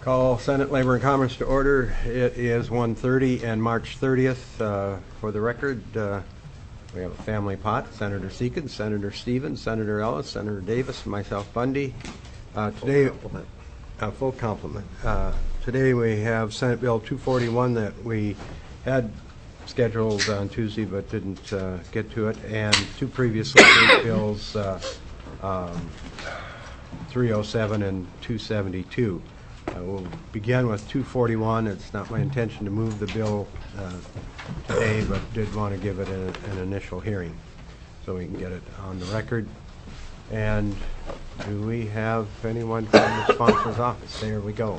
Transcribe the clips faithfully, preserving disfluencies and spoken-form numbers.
Call Senate Labor and Commerce to order. It is one thirty and March thirtieth. Uh, for the record, uh, we have a family pot. Senator Seekins, Senator Stevens, Senator Ellis, Senator Davis, and myself, Bundy. Uh, today, full complement. Uh, full complement. Uh, today we have Senate Bill two forty-one that we had scheduled on Tuesday but didn't uh, get to it, and two previously bills, uh, um, three oh seven and two seventy-two. Uh, we'll begin with two forty-one. It's not my intention to move the bill uh, today, but did want to give it a, an initial hearing so we can get it on the record. And do we have anyone from the sponsor's office? There we go.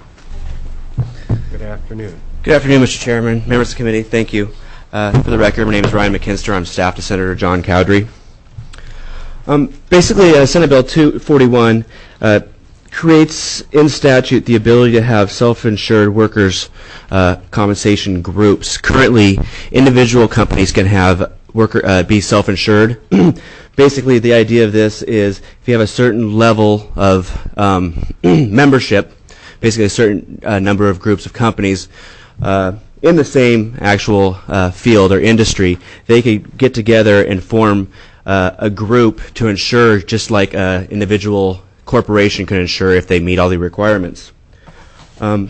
Good afternoon. Good afternoon, Mister Chairman, members of the committee. Thank you. Uh, for the record, my name is Ryan McKinster. I'm staff to Senator John Cowdery. Um, basically, uh, Senate Bill two forty-one uh, creates in statute the ability to have self-insured workers' uh, compensation groups. Currently, individual companies can have worker uh, be self-insured. Basically, the idea of this is if you have a certain level of um, membership, basically a certain uh, number of groups of companies uh, in the same actual uh, field or industry, they could get together and form uh, a group to insure just like an individual corporation can insure if they meet all the requirements. Um,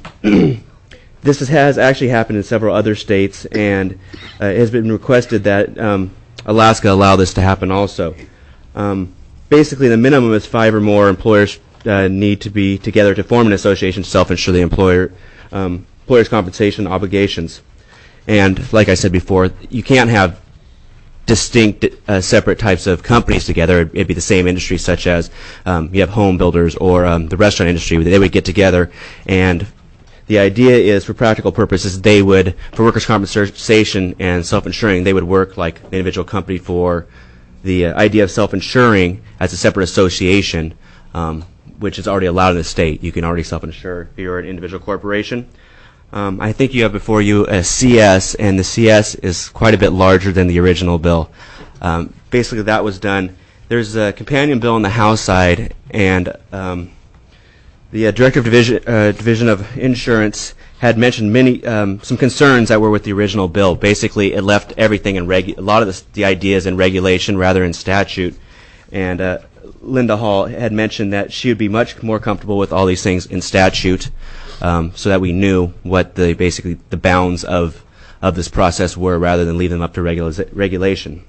this is, has actually happened in several other states, and uh, it has been requested that um, Alaska allow this to happen also. Um, basically, the minimum is five or more employers uh, need to be together to form an association to self-insure the employer um, employer's compensation obligations. And like I said before, you can't have distinct uh, separate types of companies together. It'd be the same industry, such as um, you have home builders or um, the restaurant industry. They would get together, and the idea is, for practical purposes, they would, for workers' compensation and self-insuring, they would work like an individual company. For the uh, idea of self-insuring as a separate association, um, which is already allowed in the state. You can already self-insure if you're an individual corporation. Um, I think you have before you a C S, and the C S is quite a bit larger than the original bill. Um, basically, that was done. There's a companion bill on the House side, and um, the uh, Director of Division, uh, Division of Insurance had mentioned many um, some concerns that were with the original bill. Basically, it left everything in regu- a lot of the, the ideas in regulation rather than statute. And uh, Linda Hall had mentioned that she would be much more comfortable with all these things in statute. Um, so that we knew what the basically the bounds of of this process were, rather than leave them up to regula- regulation.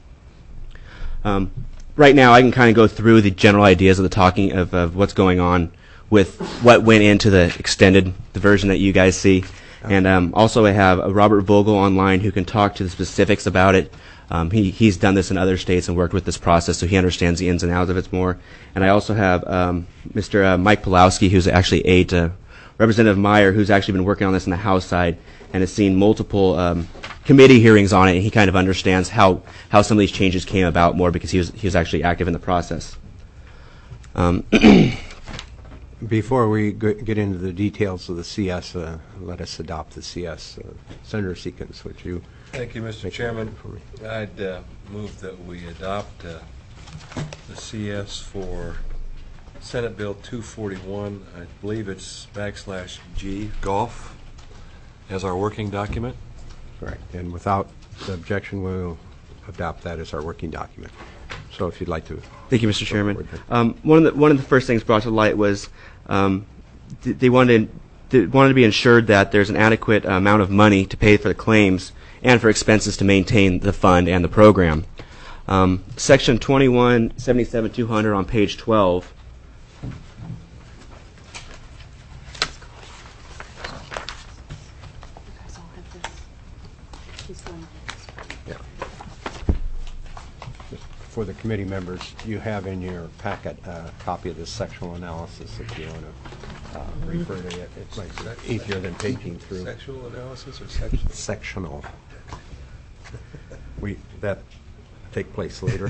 Um, right now, I can kind of go through the general ideas of the talking of, of what's going on with what went into the extended the version that you guys see, and um, also I have a Robert Vogel online who can talk to the specifics about it. Um, he he's done this in other states and worked with this process, so he understands the ins and outs of it more. And I also have um, Mister Uh, Mike Pulowski, who's actually aide to Representative Meyer, who's actually been working on this on the House side and has seen multiple um, committee hearings on it, and he kind of understands how, how some of these changes came about more because he was he was actually active in the process. Um, Before we g- get into the details of the C S, uh, let us adopt the C S. Uh, Senator Seekins, would you? Thank you, Mister Chairman. I'd uh, move that we adopt uh, the C S for Senate Bill two forty-one. I believe it's backslash G, golf, as our working document. Correct. And without the objection, we'll adopt that as our working document. So if you'd like to. Thank you, Mister Chairman. Um, one of the one of the first things brought to light was um, th- they wanted to, they wanted to be ensured that there's an adequate amount of money to pay for the claims and for expenses to maintain the fund and the program. Um, Section twenty-one seventy-seven two hundred on page twelve. For the committee members, you have in your packet a uh, copy of this sectional analysis if you want to uh, refer to it. It's like easier than paging through. Sexual analysis or sectional? Sectional. We that take place later.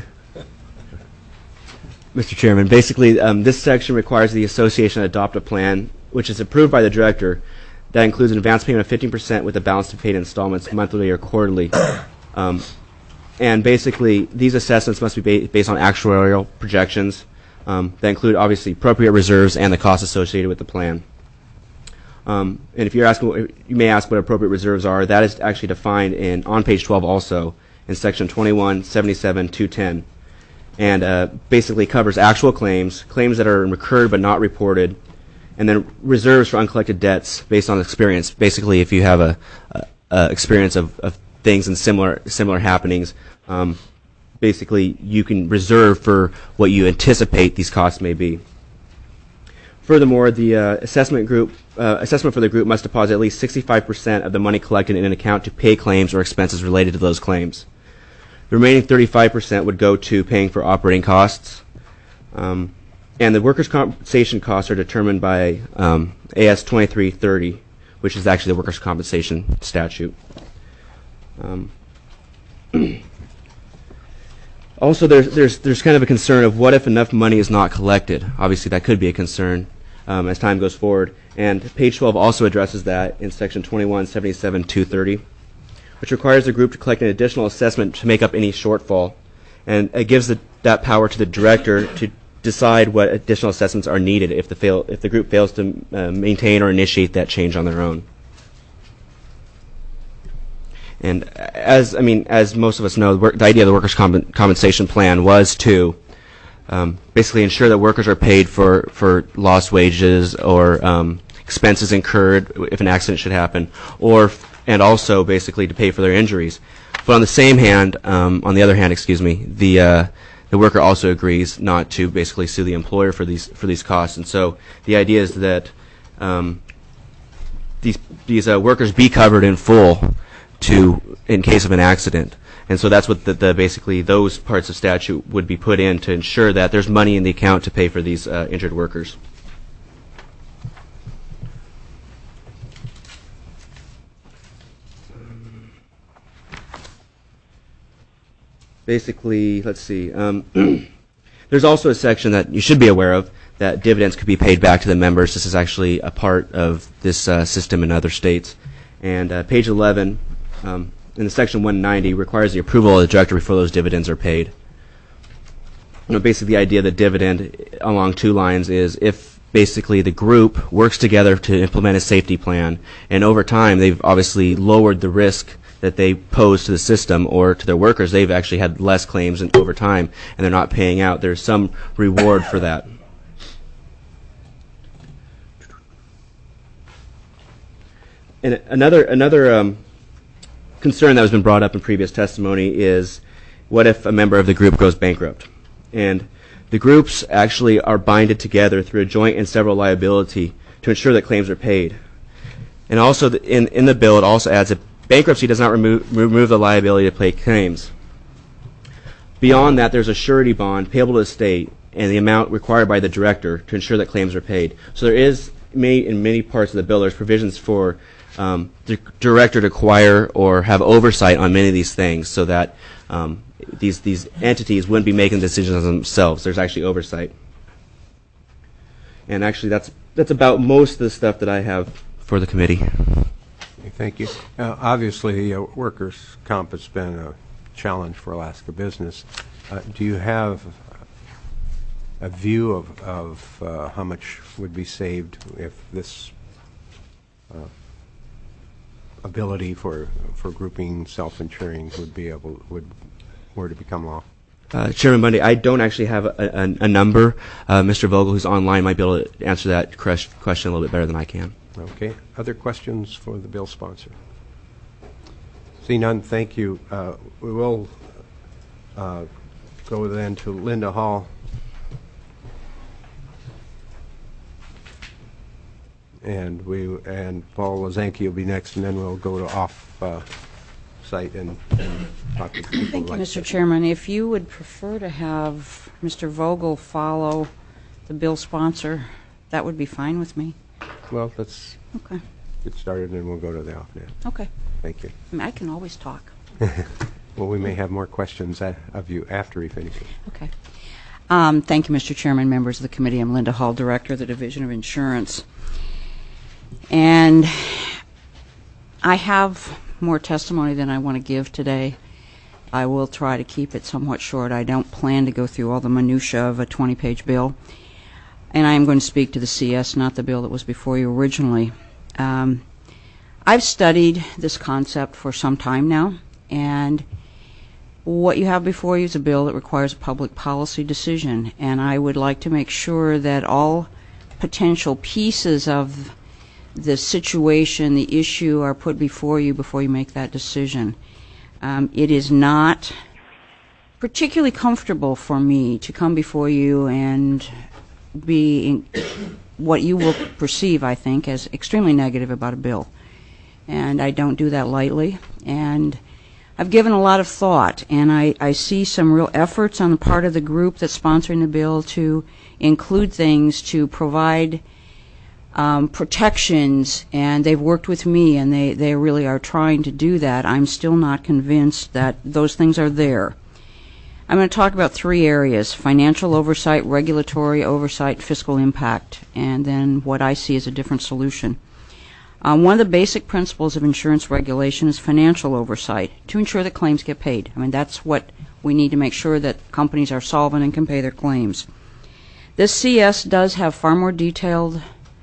Mister Chairman, basically um, this section requires the association to adopt a plan which is approved by the director that includes an advance payment of fifteen percent with a balance to paid installments monthly or quarterly. Um, And basically, these assessments must be ba- based on actuarial projections um, that include, obviously, appropriate reserves and the costs associated with the plan. Um, and if you're asking, you may ask what appropriate reserves are. That is actually defined in on page twelve also in section twenty-one seventy-seven two ten, and uh, basically covers actual claims, claims that are incurred but not reported, and then reserves for uncollected debts based on experience. Basically, if you have a, a, a experience of, of things and similar similar happenings, um, basically you can reserve for what you anticipate these costs may be. Furthermore, the uh, assessment group uh, assessment for the group must deposit at least sixty-five percent of the money collected in an account to pay claims or expenses related to those claims. The remaining thirty-five percent would go to paying for operating costs. Um, and the workers' compensation costs are determined by um, A S twenty-three thirty, which is actually the workers' compensation statute. Um, also, there's, there's, there's kind of a concern of what if enough money is not collected. Obviously, that could be a concern um, as time goes forward. And page twelve also addresses that in section twenty-one seventy-seven two thirty, which requires the group to collect an additional assessment to make up any shortfall. And it gives the, that power to the director to decide what additional assessments are needed if the, fail, if the group fails to uh, maintain or initiate that change on their own. And as I mean, as most of us know, the, work, the idea of the workers' comp- compensation plan was to um, basically ensure that workers are paid for, for lost wages or um, expenses incurred if an accident should happen, or and also basically to pay for their injuries. But on the same hand, um, on the other hand, excuse me, the uh, the worker also agrees not to basically sue the employer for these for these costs. And so the idea is that um, these these uh, workers be covered in full to in case of an accident. And so that's what the, the basically those parts of statute would be put in to ensure that there's money in the account to pay for these uh, injured workers. Basically, let's see. Um, there's also a section that you should be aware of that dividends could be paid back to the members. This is actually a part of this uh, system in other states. And uh, page eleven, um, in the section one ninety, requires the approval of the director before those dividends are paid. You know, basically, the idea of the dividend along two lines is if basically the group works together to implement a safety plan, and over time they've obviously lowered the risk that they pose to the system or to their workers, they've actually had less claims and over time, and they're not paying out. There's some reward for that. And another another um, concern that has been brought up in previous testimony is, what if a member of the group goes bankrupt? And the groups actually are binded together through a joint and several liability to ensure that claims are paid. And also, the, in in the bill, it also adds that bankruptcy does not remove, remove the liability to pay claims. Beyond that, there's a surety bond payable to the state and the amount required by the director to ensure that claims are paid. So there is, many, in many parts of the bill, there's provisions for um, the director to acquire or have oversight on many of these things so that um, these, these entities wouldn't be making decisions themselves. There's actually oversight. And actually, that's, that's about most of the stuff that I have for the committee. Thank you. Uh, obviously, uh, workers' comp has been a challenge for Alaska business. Uh, do you have a view of, of uh, how much would be saved if this uh, ability for for grouping self-insuring would be able would were to become law? Uh, Chairman Bundy, I don't actually have a, a, a number. Uh, Mister Vogel, who's online, might be able to answer that question a little bit better than I can. Okay. Other questions for the bill sponsor? See none, thank you. Uh, we will uh, go then to Linda Hall. And we and Paul Lazanki will be next, and then we'll go to off uh, site and, and talk to people. Thank you, like Mister that. Chairman. If you would prefer to have Mister Vogel follow the bill sponsor, that would be fine with me. Well, let's Okay. get started, and we'll go to the off-net. Okay. Thank you. I mean, I can always talk. Well, we may have more questions a- of you after he finishes. Okay. Um, thank you, Mister Chairman, members of the committee. I'm Linda Hall, Director of the Division of Insurance. And I have more testimony than I want to give today. I will try to keep it somewhat short. I don't plan to go through all the minutia of a twenty-page bill. And I am going to speak to the C S, not the bill that was before you originally. Um, I've studied this concept for some time now, and what you have before you is a bill that requires a public policy decision, and I would like to make sure that all potential pieces of the situation, the issue, are put before you before you make that decision. Um, it is not particularly comfortable for me to come before you and be in what you will perceive, I think, as extremely negative about a bill. And I don't do that lightly. And I've given a lot of thought, and I, I see some real efforts on the part of the group that's sponsoring the bill to include things to provide um, protections, and they've worked with me, and they, they really are trying to do that. I'm still not convinced that those things are there. I'm going to talk about three areas: financial oversight, regulatory oversight, fiscal impact, and then what I see as a different solution. Um, one of the basic principles of insurance regulation is financial oversight, to ensure that claims get paid. I mean, that's what we need to make sure, that companies are solvent and can pay their claims. This C S does have far more detailed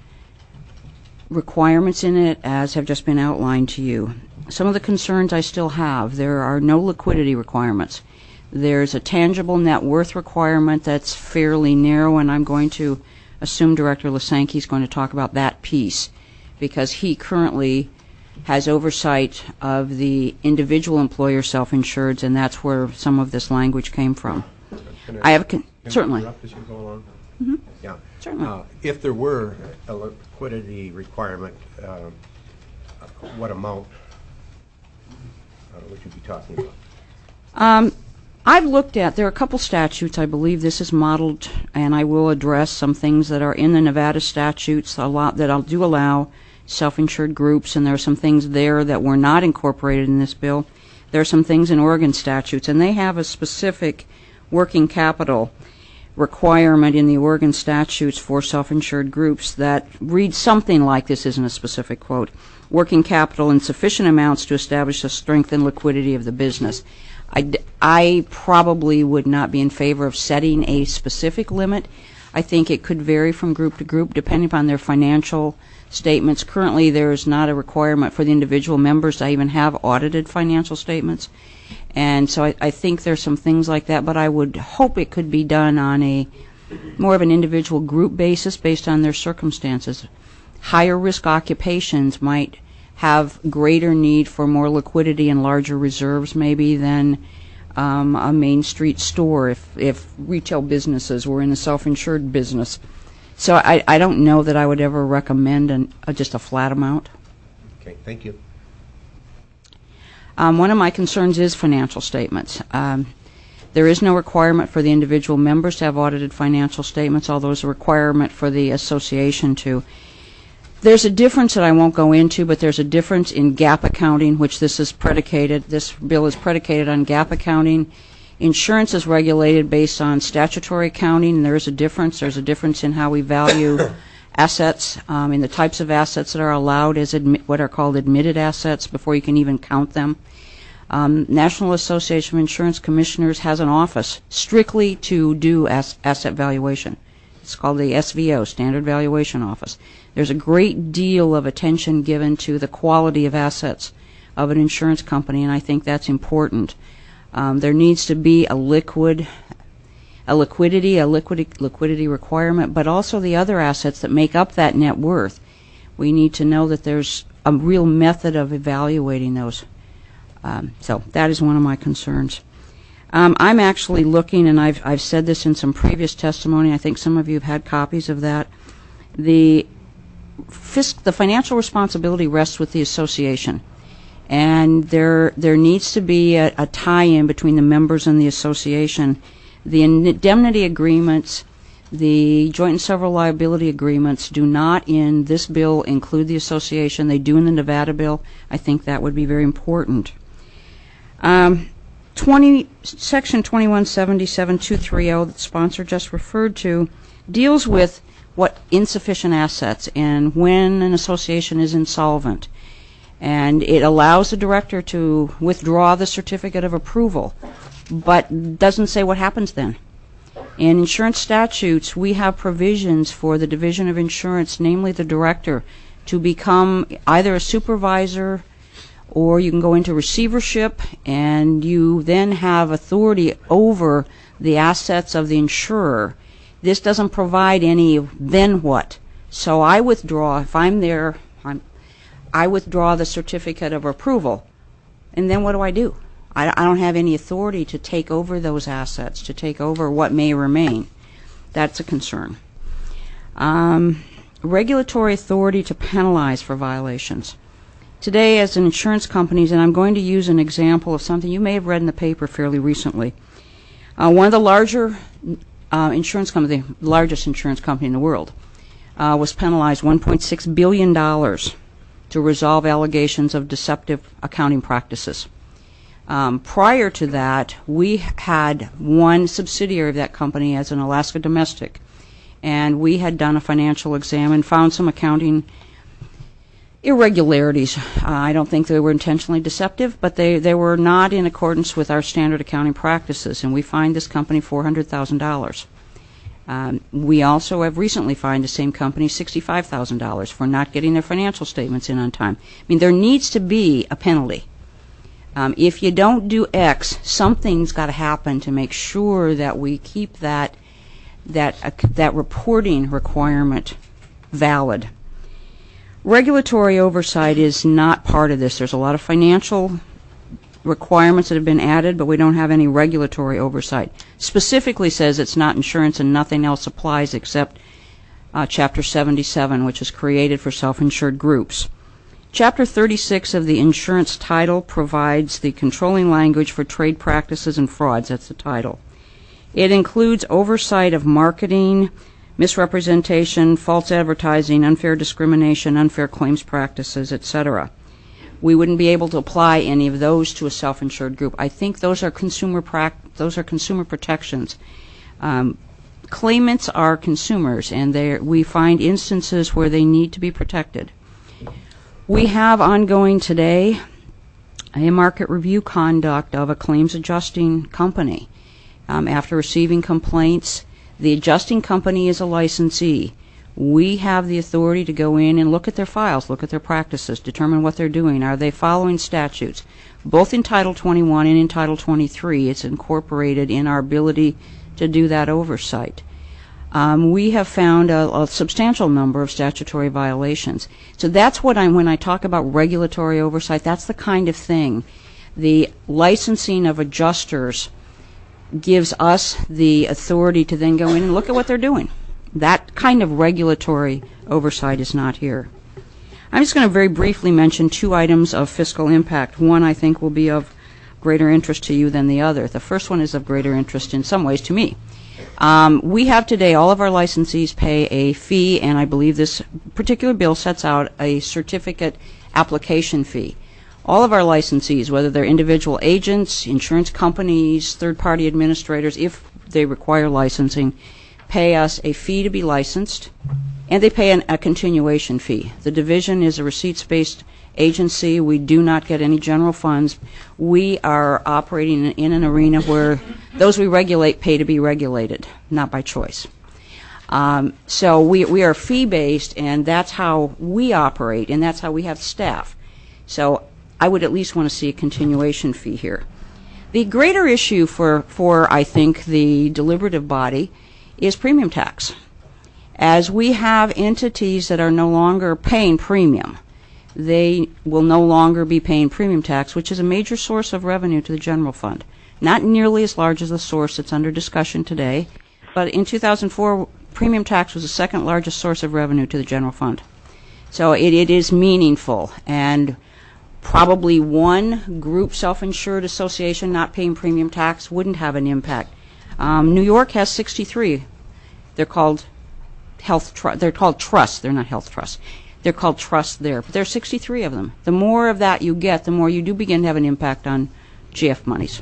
requirements in it, as have just been outlined to you. Some of the concerns I still have: there are no liquidity requirements. There's a tangible net worth requirement that's fairly narrow, and I'm going to assume Director Lasanke is going to talk about that piece, because he currently has oversight of the individual employer self-insureds, and that's where some of this language came from. Can I have a con- can I certainly. interrupt as you go along? Mm-hmm. Yeah. Certainly. Uh, if there were a liquidity requirement, uh, what amount uh, would you be talking about? Um, I've looked at, there are a couple statutes, I believe this is modeled, and I will address some things that are in the Nevada statutes a lot that I'll do allow self-insured groups, and there are some things there that were not incorporated in this bill. There are some things in Oregon statutes, and they have a specific working capital requirement in the Oregon statutes for self-insured groups that reads something like, this isn't a specific quote, working capital in sufficient amounts to establish the strength and liquidity of the business. I, I probably would not be in favor of setting a specific limit. I think it could vary from group to group depending upon their financial statements. Currently, there is not a requirement for the individual members to even have audited financial statements. And so I, I think there's some things like that, but I would hope it could be done on a more of an individual group basis based on their circumstances. Higher risk occupations might have greater need for more liquidity and larger reserves maybe than um, a Main Street store if, if retail businesses were in a self-insured business. So I, I don't know that I would ever recommend an, uh, just a flat amount. Okay, thank you. Um, one of my concerns is financial statements. Um, there is no requirement for the individual members to have audited financial statements, although there's a requirement for the association to. There's a difference that I won't go into, but there's a difference in GAAP accounting, which this is predicated. This bill is predicated on GAAP accounting. Insurance is regulated based on statutory accounting, and there is a difference. There's a difference in how we value assets, um, in the types of assets that are allowed as admi- what are called admitted assets before you can even count them. Um, National Association of Insurance Commissioners has an office strictly to do as- asset valuation. It's called the S V O, Standard Valuation Office. There's a great deal of attention given to the quality of assets of an insurance company, and I think that's important. Um, there needs to be a liquid, a liquidity, a liquidity, liquidity requirement, but also the other assets that make up that net worth. We need to know that there's a real method of evaluating those. Um, so that is one of my concerns. Um, I'm actually looking, and I've I've said this in some previous testimony. I think some of you have had copies of that. The fisc, the financial responsibility rests with the association. And there there needs to be a, a tie-in between the members and the association. The indemnity agreements, the joint and several liability agreements do not in this bill include the association. They do in the Nevada bill. I think that would be very important. Um, twenty, Section twenty-one seventy-seven two thirty that the sponsor just referred to deals with what insufficient assets and when an association is insolvent. And it allows the director to withdraw the certificate of approval, but doesn't say what happens then. In insurance statutes, we have provisions for the Division of Insurance, namely the director, to become either a supervisor or you can go into receivership, and you then have authority over the assets of the insurer. This doesn't provide any then what. So I withdraw, if I'm there, I'm, I withdraw the certificate of approval. And then what do I do? I, I don't have any authority to take over those assets, to take over what may remain. That's a concern. Um, regulatory authority to penalize for violations. Today, as an insurance company, and I'm going to use an example of something you may have read in the paper fairly recently. Uh, one of the larger uh, insurance company, the largest insurance company in the world, uh, was penalized one point six billion dollars to resolve allegations of deceptive accounting practices. Um, prior to that, we had one subsidiary of that company as an Alaska domestic, and we had done a financial exam and found some accounting irregularities. Uh, I don't think they were intentionally deceptive, but they, they were not in accordance with our standard accounting practices, and we fined this company four hundred thousand dollars. Um, we also have recently fined the same company sixty-five thousand dollars for not getting their financial statements in on time. I mean, there needs to be a penalty. Um, if you don't do X, something's got to happen to make sure that we keep that that uh, that reporting requirement valid. Regulatory oversight is not part of this. There's a lot of financial requirements that have been added, but we don't have any regulatory oversight. Specifically says it's not insurance and nothing else applies except uh, Chapter seventy-seven, which is created for self-insured groups. Chapter thirty-six of the insurance title provides the controlling language for trade practices and frauds. That's the title. It includes oversight of marketing, misrepresentation, false advertising, unfair discrimination, unfair claims practices, et cetera. We wouldn't be able to apply any of those to a self-insured group. I think those are consumer prac- those are consumer protections. Um, claimants are consumers, and they we find instances where they need to be protected. We have ongoing today a market review conduct of a claims adjusting company. Um, after receiving complaints, the adjusting company is a licensee. We have the authority to go in and look at their files, look at their practices, determine what they're doing. Are they following statutes? Both in Title twenty-one and in Title twenty-three, it's incorporated in our ability to do that oversight. Um, we have found a, a substantial number of statutory violations. So that's what I, when I talk about regulatory oversight, that's the kind of thing. The licensing of adjusters gives us the authority to then go in and look at what they're doing. That kind of regulatory oversight is not here. I'm just going to very briefly mention two items of fiscal impact. One I think will be of greater interest to you than the other. The first one is of greater interest in some ways to me. Um, we have today, all of our licensees pay a fee, and I believe this particular bill sets out a certificate application fee. All of our licensees, whether they're individual agents, insurance companies, third-party administrators, if they require licensing, pay us a fee to be licensed, and they pay an, a continuation fee. The division is a receipts-based agency. We do not get any general funds. We are operating in, in an arena where those we regulate pay to be regulated, not by choice. Um, so we, we are fee-based, and that's how we operate, and that's how we have staff. So I would at least want to see a continuation fee here. The greater issue for, for I think, the deliberative body is premium tax. As we have entities that are no longer paying premium, they will no longer be paying premium tax, which is a major source of revenue to the general fund. Not nearly as large as the source that's under discussion today, but in two thousand four, premium tax was the second largest source of revenue to the general fund. So it, it is meaningful, and probably one group self-insured association not paying premium tax wouldn't have an impact. Um, New York has sixty-three. They're called health. Tr- they're called trusts. They're not health trusts. They're called trusts there, but there are sixty-three of them. The more of that you get, the more you do begin to have an impact on G F monies.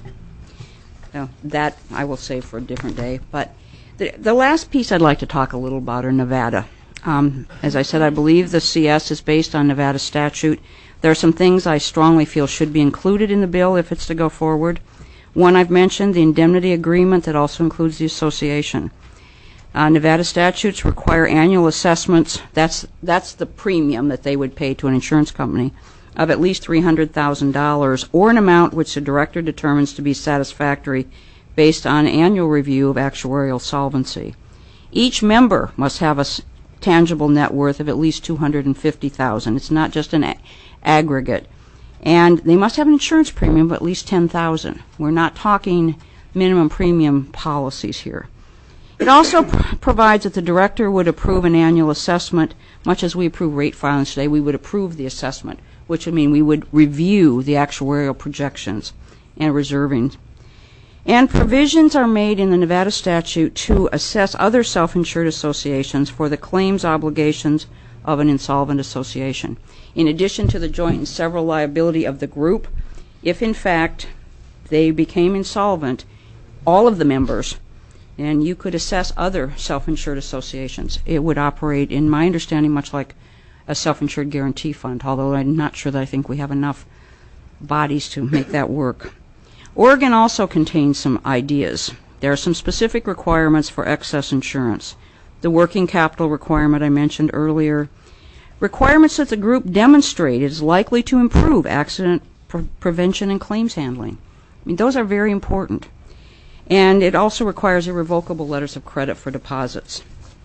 So that I will save for a different day. But the, the last piece I'd like to talk a little about are Nevada. Um, as I said, I believe the C S is based on Nevada statute. There are some things I strongly feel should be included in the bill if it's to go forward. One I've mentioned, the indemnity agreement that also includes the association. Uh, Nevada statutes require annual assessments. That's that's the premium that they would pay to an insurance company of at least three hundred thousand dollars, or an amount which the director determines to be satisfactory based on annual review of actuarial solvency. Each member must have a s- tangible net worth of at least two hundred fifty thousand dollars. It's not just an a- aggregate. And they must have an insurance premium of at least ten thousand dollars. We're not talking minimum premium policies here. It also pr- provides that the director would approve an annual assessment, much as we approve rate filings today. We would approve the assessment, which would mean we would review the actuarial projections and reserving. And provisions are made in the Nevada statute to assess other self-insured associations for the claims obligations of an insolvent association. In addition to the joint and several liability of the group, if in fact they became insolvent, all of the members, and you could assess other self-insured associations. It would operate, in my understanding, much like a self-insured guarantee fund, although I'm not sure that I think we have enough bodies to make that work. Oregon also contains some ideas. There are some specific requirements for excess insurance. The working capital requirement I mentioned earlier. Requirements that the group demonstrate is likely to improve accident pre- prevention and claims handling. I mean, those are very important. And it also requires irrevocable letters of credit for deposits.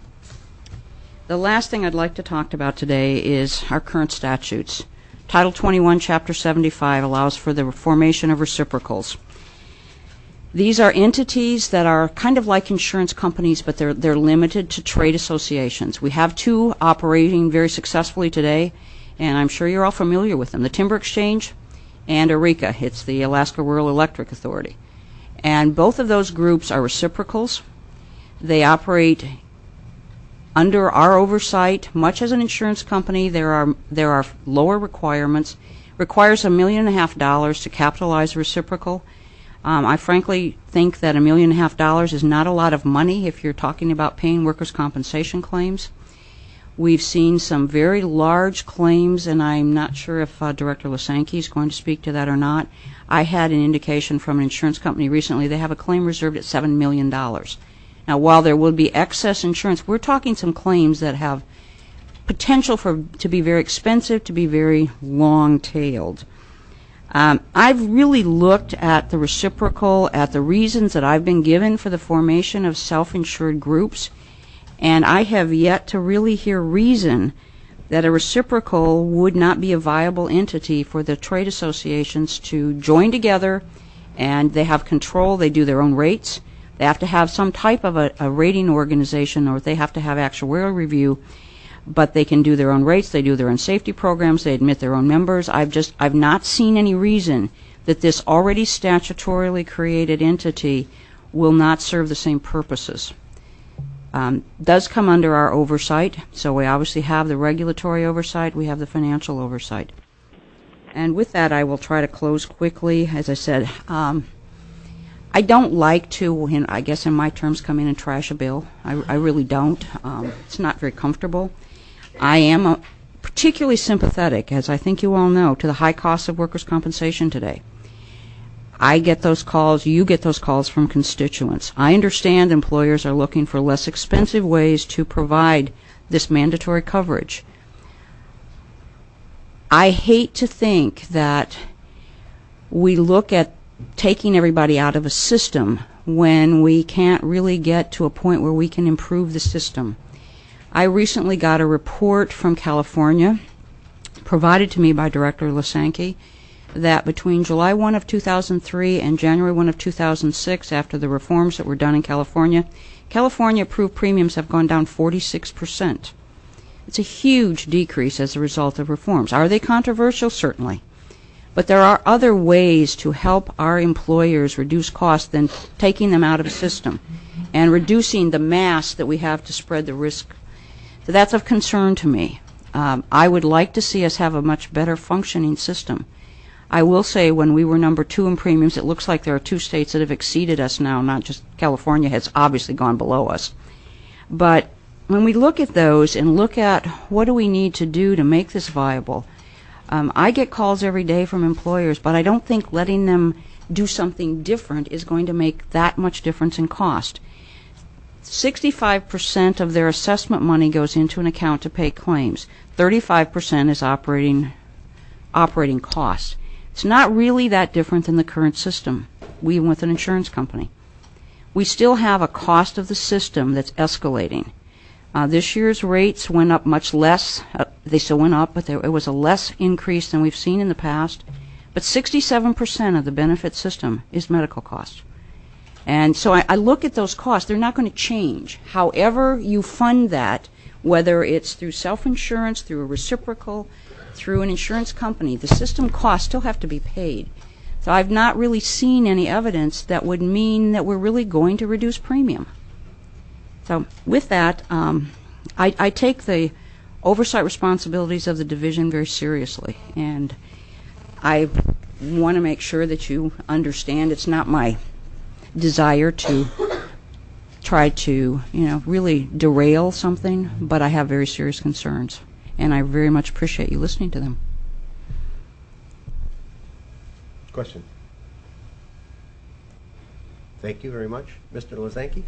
The last thing I'd like to talk about today is our current statutes. Title twenty-one, Chapter seventy-five allows for the formation of reciprocals. These are entities that are kind of like insurance companies, but they're they're limited to trade associations. We have two operating very successfully today, and I'm sure you're all familiar with them. The Timber Exchange and ERICA. It's the Alaska Rural Electric Authority. And both of those groups are reciprocals. They operate under our oversight, much as an insurance company. There are there are lower requirements. Requires a million and a half dollars to capitalize a reciprocal. Um, I frankly think that a million and a half dollars is not a lot of money if you're talking about paying workers' compensation claims. We've seen some very large claims, and I'm not sure if uh, Director Lasanke is going to speak to that or not. I had an indication from an insurance company recently they have a claim reserved at seven million dollars. Now, while there will be excess insurance, we're talking some claims that have potential for to be very expensive, to be very long-tailed. Um, I've really looked at the reciprocal, at the reasons that I've been given for the formation of self-insured groups, and I have yet to really hear reason that a reciprocal would not be a viable entity for the trade associations to join together, and they have control. They do their own rates. They have to have some type of a, a rating organization, or they have to have actuarial review, but they can do their own rates. They do their own safety programs. They admit their own members. I've just I've not seen any reason that this already statutorily created entity will not serve the same purposes. Um, does come under our oversight, so we obviously have the regulatory oversight, we have the financial oversight. And with that, I will try to close quickly. As I said, um, I don't like to, in, I guess in my terms, come in and trash a bill. I, I really don't. Um, it's not very comfortable. I am a, particularly sympathetic, as I think you all know, to the high cost of workers' compensation today. I get those calls, you get those calls from constituents. I understand employers are looking for less expensive ways to provide this mandatory coverage. I hate to think that we look at taking everybody out of a system when we can't really get to a point where we can improve the system. I recently got a report from California provided to me by Director Lasanke that between July first of two thousand three and January first of two thousand six, after the reforms that were done in California, California approved premiums have gone down forty-six percent. It's a huge decrease as a result of reforms. Are they controversial? Certainly. But there are other ways to help our employers reduce costs than taking them out of a system and reducing the mass that we have to spread the risk. So that's of concern to me. Um, I would like to see us have a much better functioning system. I will say when we were number two in premiums, it looks like there are two states that have exceeded us now, not just California has obviously gone below us. But when we look at those and look at what do we need to do to make this viable, um, I get calls every day from employers, but I don't think letting them do something different is going to make that much difference in cost. sixty-five percent of their assessment money goes into an account to pay claims. thirty-five percent is operating operating costs. It's not really that different than the current system, even with an insurance company. We still have a cost of the system that's escalating. Uh, this year's rates went up much less. Uh, they still went up, but there, it was a less increase than we've seen in the past. But sixty-seven percent of the benefit system is medical costs. And so I, I look at those costs. They're not going to change. However you fund that, whether it's through self-insurance, through a reciprocal, through an insurance company, the system costs still have to be paid. So I've not really seen any evidence that would mean that we're really going to reduce premium. So with that, um, I, I take the oversight responsibilities of the division very seriously, and I want to make sure that you understand it's not my desire to try to, you know, really derail something, but I have very serious concerns, and I very much appreciate you listening to them. Question? Thank you very much. Mister Lazanki?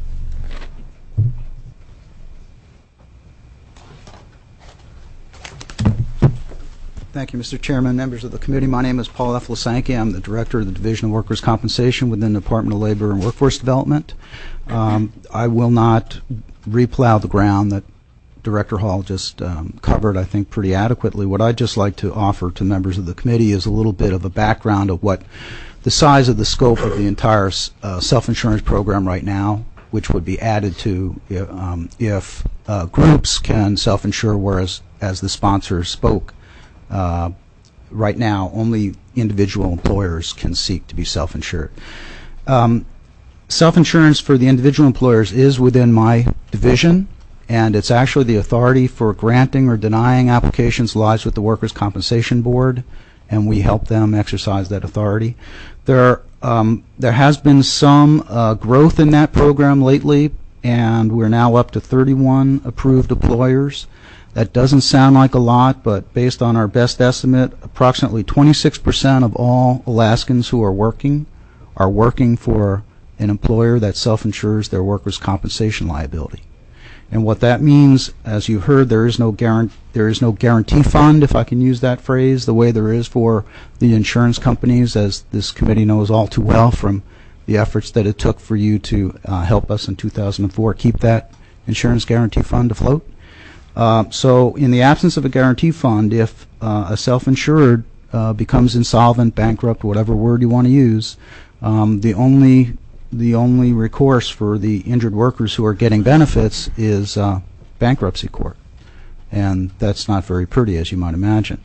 Thank you, Mister Chairman, members of the committee. My name is Paul F. Lasanki. I'm the Director of the Division of Workers' Compensation within the Department of Labor and Workforce Development. Um, I will not replow the ground that Director Hall just um, covered, I think, pretty adequately. What I'd just like to offer to members of the committee is a little bit of a background of what the size of the scope of the entire uh, self-insurance program right now, which would be added to um, if uh, groups can self-insure, whereas, as the sponsor spoke, Uh, right now, only individual employers can seek to be self-insured. Um, self-insurance for the individual employers is within my division, and it's actually the authority for granting or denying applications lies with the Workers' Compensation Board, and we help them exercise that authority. There, um, there has been some uh, growth in that program lately, and we're now up to thirty-one approved employers. That doesn't sound like a lot, but based on our best estimate, approximately twenty-six percent of all Alaskans who are working are working for an employer that self-insures their workers' compensation liability. And what that means, as you heard, there is no guarantee, there is no guarantee fund, if I can use that phrase, the way there is for the insurance companies, as this committee knows all too well from the efforts that it took for you to uh, help us in two thousand four keep that insurance guarantee fund afloat. Uh, so in the absence of a guarantee fund, if uh, a self-insured uh, becomes insolvent, bankrupt, whatever word you want to use, um, the only the only recourse for the injured workers who are getting benefits is uh, bankruptcy court. And that's not very pretty, as you might imagine.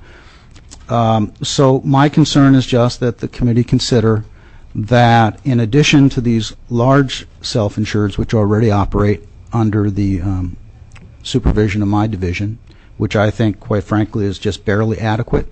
Um, so my concern is just that the committee consider that in addition to these large self-insureds, which already operate under the um, supervision of my division, which I think, quite frankly, is just barely adequate,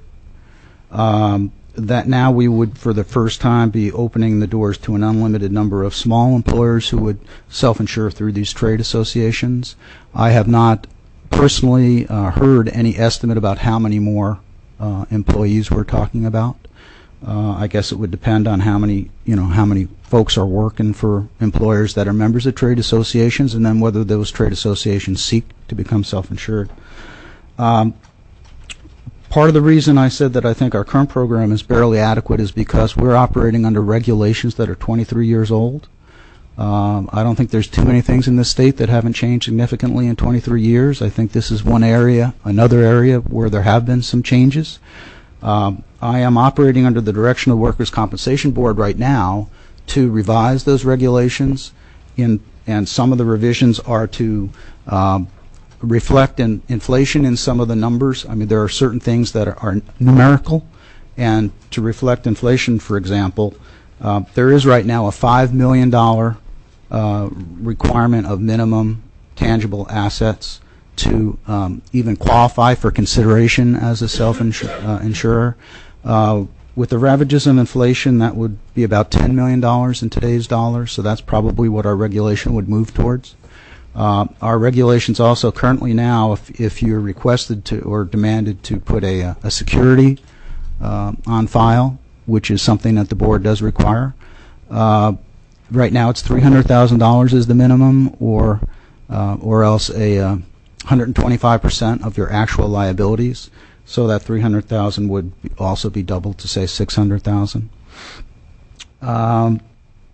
um, that now we would, for the first time, be opening the doors to an unlimited number of small employers who would self-insure through these trade associations. I have not personally uh, heard any estimate about how many more uh, employees we're talking about. Uh, I guess it would depend on how many, you know, how many folks are working for employers that are members of trade associations, and then whether those trade associations seek to become self-insured. Um, part of the reason I said that I think our current program is barely adequate is because we're operating under regulations that are twenty-three years old. Um, I don't think there's too many things in this state that haven't changed significantly in twenty-three years. I think this is one area, another area where there have been some changes. Um, I am operating under the direction of the Workers' Compensation Board right now to revise those regulations, in, and some of the revisions are to um, reflect in inflation in some of the numbers. I mean, there are certain things that are, are numerical, and to reflect inflation, for example, uh, there is right now a five million dollars uh, requirement of minimum tangible assets to um, even qualify for consideration as a self-insurer. Uh, with the ravages of inflation, that would be about ten million dollars in today's dollars, so that's probably what our regulation would move towards. Uh, our regulations also currently now, if, if you're requested to or demanded to put a, a security uh, on file, which is something that the board does require, uh, right now it's three hundred thousand dollars is the minimum, or uh, or else a uh, one hundred twenty-five percent of your actual liabilities. So that three hundred thousand dollars would be also be doubled to say six hundred thousand dollars. Um,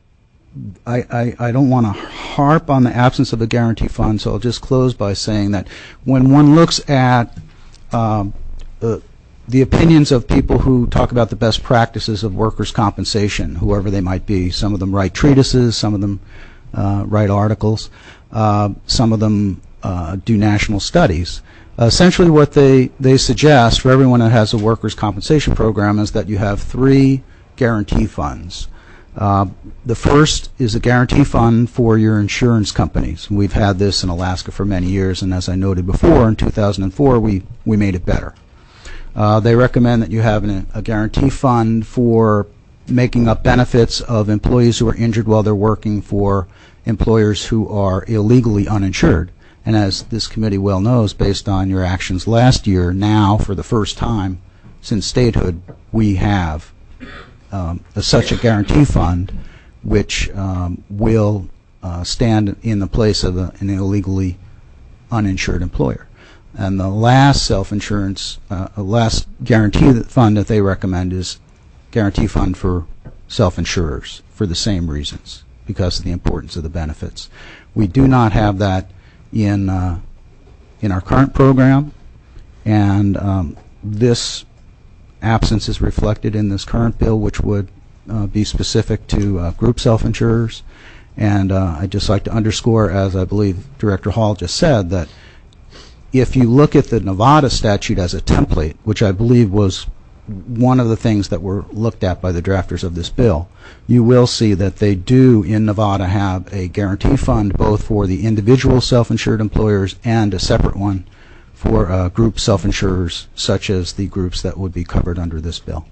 I, I, I don't want to harp on the absence of a guarantee fund, so I'll just close by saying that when one looks at um, the, the opinions of people who talk about the best practices of workers' compensation, whoever they might be, some of them write treatises, some of them uh, write articles, uh, some of them uh, do national studies. Uh, essentially what they, they suggest for everyone that has a workers' compensation program is that you have three guarantee funds. Uh, the first is a guarantee fund for your insurance companies. We've had this in Alaska for many years, and as I noted before, in two thousand four we, we made it better. Uh, they recommend that you have an, a guarantee fund for making up benefits of employees who are injured while they're working for employers who are illegally uninsured. And as this committee well knows, based on your actions last year, now for the first time since statehood, we have Um, a, such a guarantee fund, which um, will uh, stand in the place of a, an illegally uninsured employer. And the last self-insurance, uh, last guarantee fund that they recommend is guarantee fund for self-insurers for the same reasons, because of the importance of the benefits. We do not have that in uh, in our current program, and um, this absence is reflected in this current bill, which would uh, be specific to uh, group self-insurers. And uh, I'd just like to underscore, as I believe Director Hall just said, that if you look at the Nevada statute as a template, which I believe was one of the things that were looked at by the drafters of this bill, you will see that they do in Nevada have a guarantee fund both for the individual self-insured employers and a separate one for uh, group self-insurers, such as the groups that would be covered under this bill.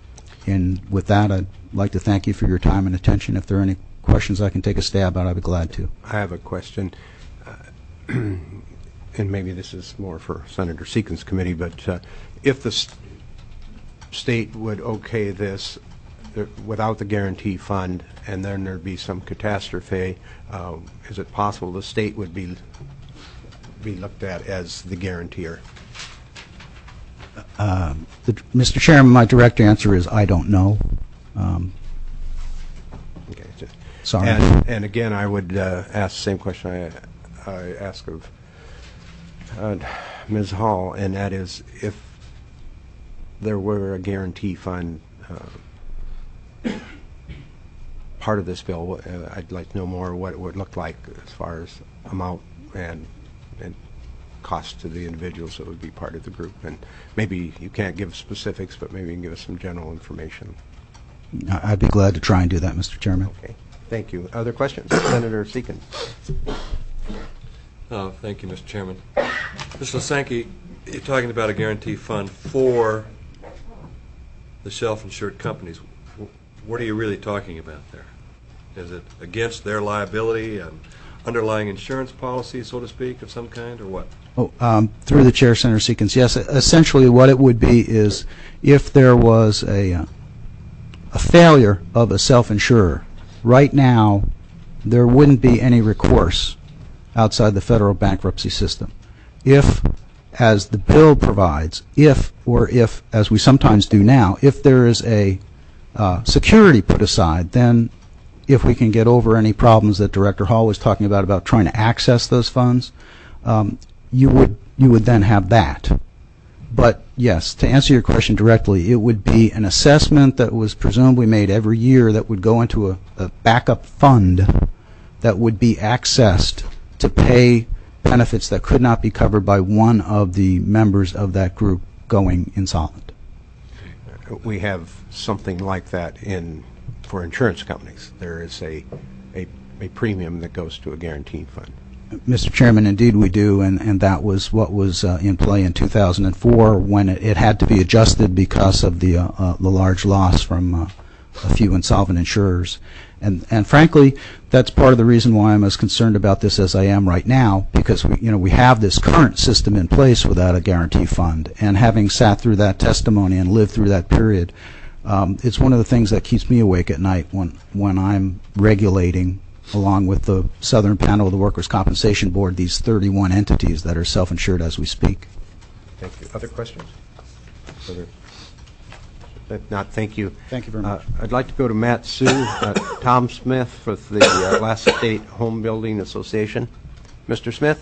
And with that, I'd like to thank you for your time and attention. If there are any questions I can take a stab at, I'd be glad to. I have a question, uh, and maybe this is more for Senator Seekins' committee, but uh, if the st state would okay this uh, without the guarantee fund, and then there'd be some catastrophe, uh, is it possible the state would be be looked at as the guarantor? Uh, the, Mister Chairman, my direct answer is I don't know. Um, Okay. Just, sorry. And, and again, I would uh, ask the same question I, I ask of uh, Miz Hall, and that is, if there were a guarantee fund uh, part of this bill, uh, I'd like to know more what it would look like as far as amount and and cost to the individuals that would be part of the group. And maybe you can't give specifics, but maybe you can give us some general information. I'd be glad to try and do that, Mister Chairman. Okay. Thank you. Other questions? Senator Seekins. Oh, thank you, Mister Chairman. Mister Lasanke, you're talking about a guarantee fund for the self-insured companies. What are you really talking about there? Is it against their liability and underlying insurance policy, so to speak, of some kind, or what? Oh, um, through the chair, Senator Seekins, yes. Essentially, what it would be is if there was a uh, a failure of a self-insurer, right now there wouldn't be any recourse outside the federal bankruptcy system. If, as the bill provides, if or if, as we sometimes do now, if there is a uh, security put aside, then if we can get over any problems that Director Hall was talking about, about trying to access those funds, um, you would you would then have that. But yes, to answer your question directly, it would be an assessment that was presumably made every year that would go into a, a backup fund that would be accessed to pay benefits that could not be covered by one of the members of that group going insolvent. We have something like that in for insurance companies. There is a, a, a premium that goes to a guaranteed fund. Mister Chairman, indeed we do, and, and that was what was uh, in play in two thousand four when it, it had to be adjusted because of the, uh, uh, the large loss from uh, a few insolvent insurers. And, and frankly, that's part of the reason why I'm as concerned about this as I am right now, because we, you know, we have this current system in place without a guarantee fund. And having sat through that testimony and lived through that period, Um, it's one of the things that keeps me awake at night when, when I'm regulating, along with the Southern Panel of the Workers' Compensation Board, these thirty-one entities that are self-insured as we speak. Thank you. Other questions? Other? If not, thank you. Thank you very much. Uh, I'd like to go to Matt Sue, uh, Tom Smith with the uh, Alaska State Home Building Association. Mister Smith?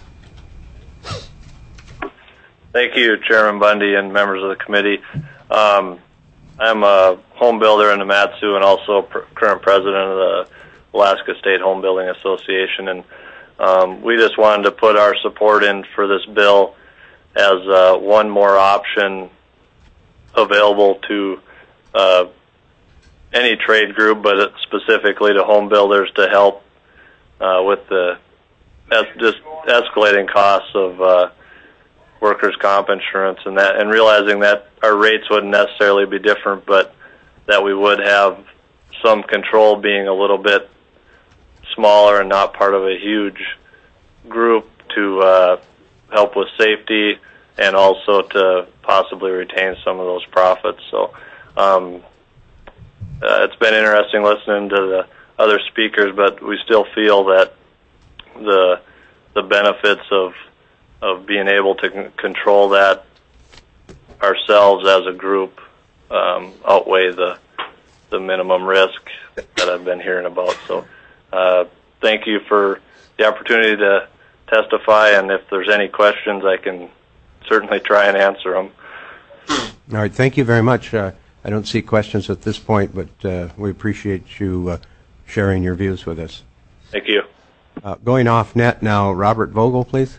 Thank you, Chairman Bundy and members of the committee. Um, I'm a home builder in the Matsu and also pr current president of the Alaska State Home Building Association, and um, we just wanted to put our support in for this bill as uh, one more option available to uh, any trade group, but specifically to home builders to help uh, with the es just escalating costs of uh, workers' comp insurance, and that, and realizing that our rates wouldn't necessarily be different, but that we would have some control, being a little bit smaller and not part of a huge group, to uh, help with safety and also to possibly retain some of those profits. So um, uh, it's been interesting listening to the other speakers, but we still feel that the the benefits of of being able to c control that ourselves as a group um, outweigh the the minimum risk that I've been hearing about. So uh, thank you for the opportunity to testify, and if there's any questions, I can certainly try and answer them. All right, thank you very much. Uh, I don't see questions at this point, but uh, we appreciate you uh, sharing your views with us. Thank you. Uh, going off net now, Robert Vogel, please.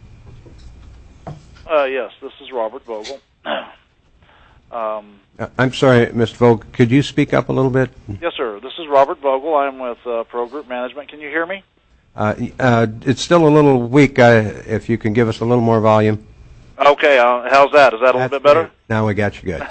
Uh, yes, this is Robert Vogel. um, Uh, I'm sorry, Mister Vogel, could you speak up a little bit? yes, sir. This is Robert Vogel. I'm with uh, Pro Group Management. Can you hear me? Uh, uh, it's still a little weak. Uh, if you can give us a little more volume. Okay, uh, how's that? Is that a little bit better? Now we got you good.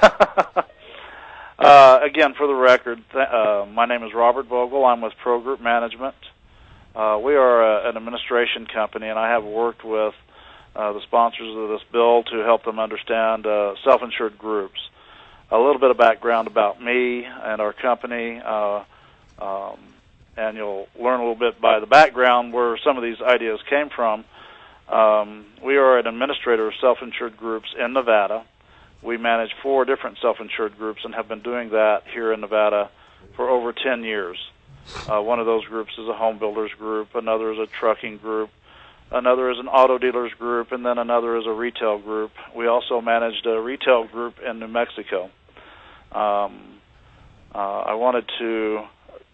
uh, again, for the record, th uh, my name is Robert Vogel. I'm with Pro Group Management. Uh, we are a, an administration company, and I have worked with uh, the sponsors of this bill to help them understand uh, self-insured groups. A little bit of background about me and our company, uh, um, and you'll learn a little bit by the background where some of these ideas came from. Um, we are an administrator of self-insured groups in Nevada. We manage four different self-insured groups and have been doing that here in Nevada for over ten years. Uh, one of those groups is a home builders group, another is a trucking group, another is an auto dealers group, and then another is a retail group. We also managed a retail group in New Mexico. Um, uh, I wanted to,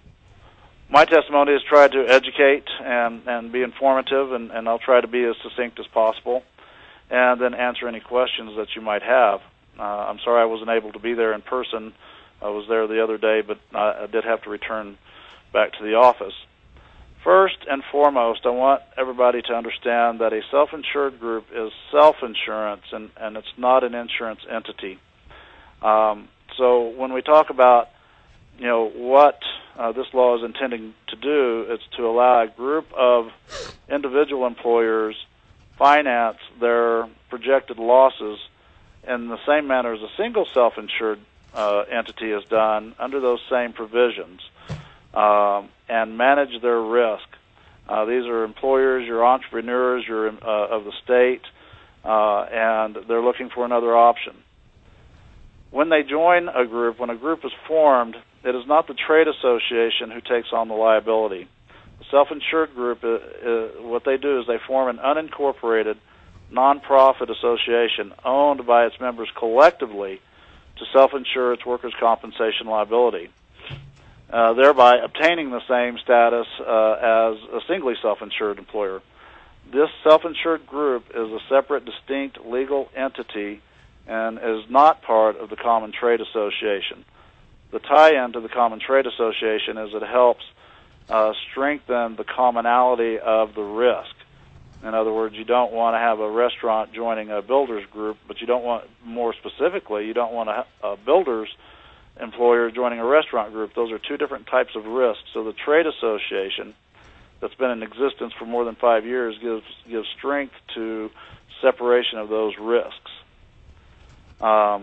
my testimony is try to educate and, and be informative, and, and I'll try to be as succinct as possible, and then answer any questions that you might have. Uh, I'm sorry I wasn't able to be there in person. I was there the other day, but I, I did have to return back to the office. First and foremost, I want everybody to understand that a self-insured group is self-insurance, and, and it's not an insurance entity. Um, so when we talk about, you know, what uh, this law is intending to do, it's to allow a group of individual employers finance their projected losses in the same manner as a single self-insured uh, entity is done under those same provisions, um, and manage their risk. Uh, these are employers, your entrepreneurs, your uh, of the state, uh, and they're looking for another option. When they join a group, when a group is formed, it is not the trade association who takes on the liability. The self-insured group, uh, uh, what they do is they form an unincorporated, non-profit association owned by its members collectively to self-insure its workers' compensation liability, uh, thereby obtaining the same status uh, as a singly self-insured employer. This self-insured group is a separate, distinct legal entity and is not part of the Common Trade Association. The tie-in to the Common Trade Association is it helps uh, strengthen the commonality of the risk. In other words, you don't want to have a restaurant joining a builder's group, but you don't want, more specifically, you don't want a, a builder's employer joining a restaurant group. Those are two different types of risks. So the trade association that's been in existence for more than five years gives, gives strength to separation of those risks. Um,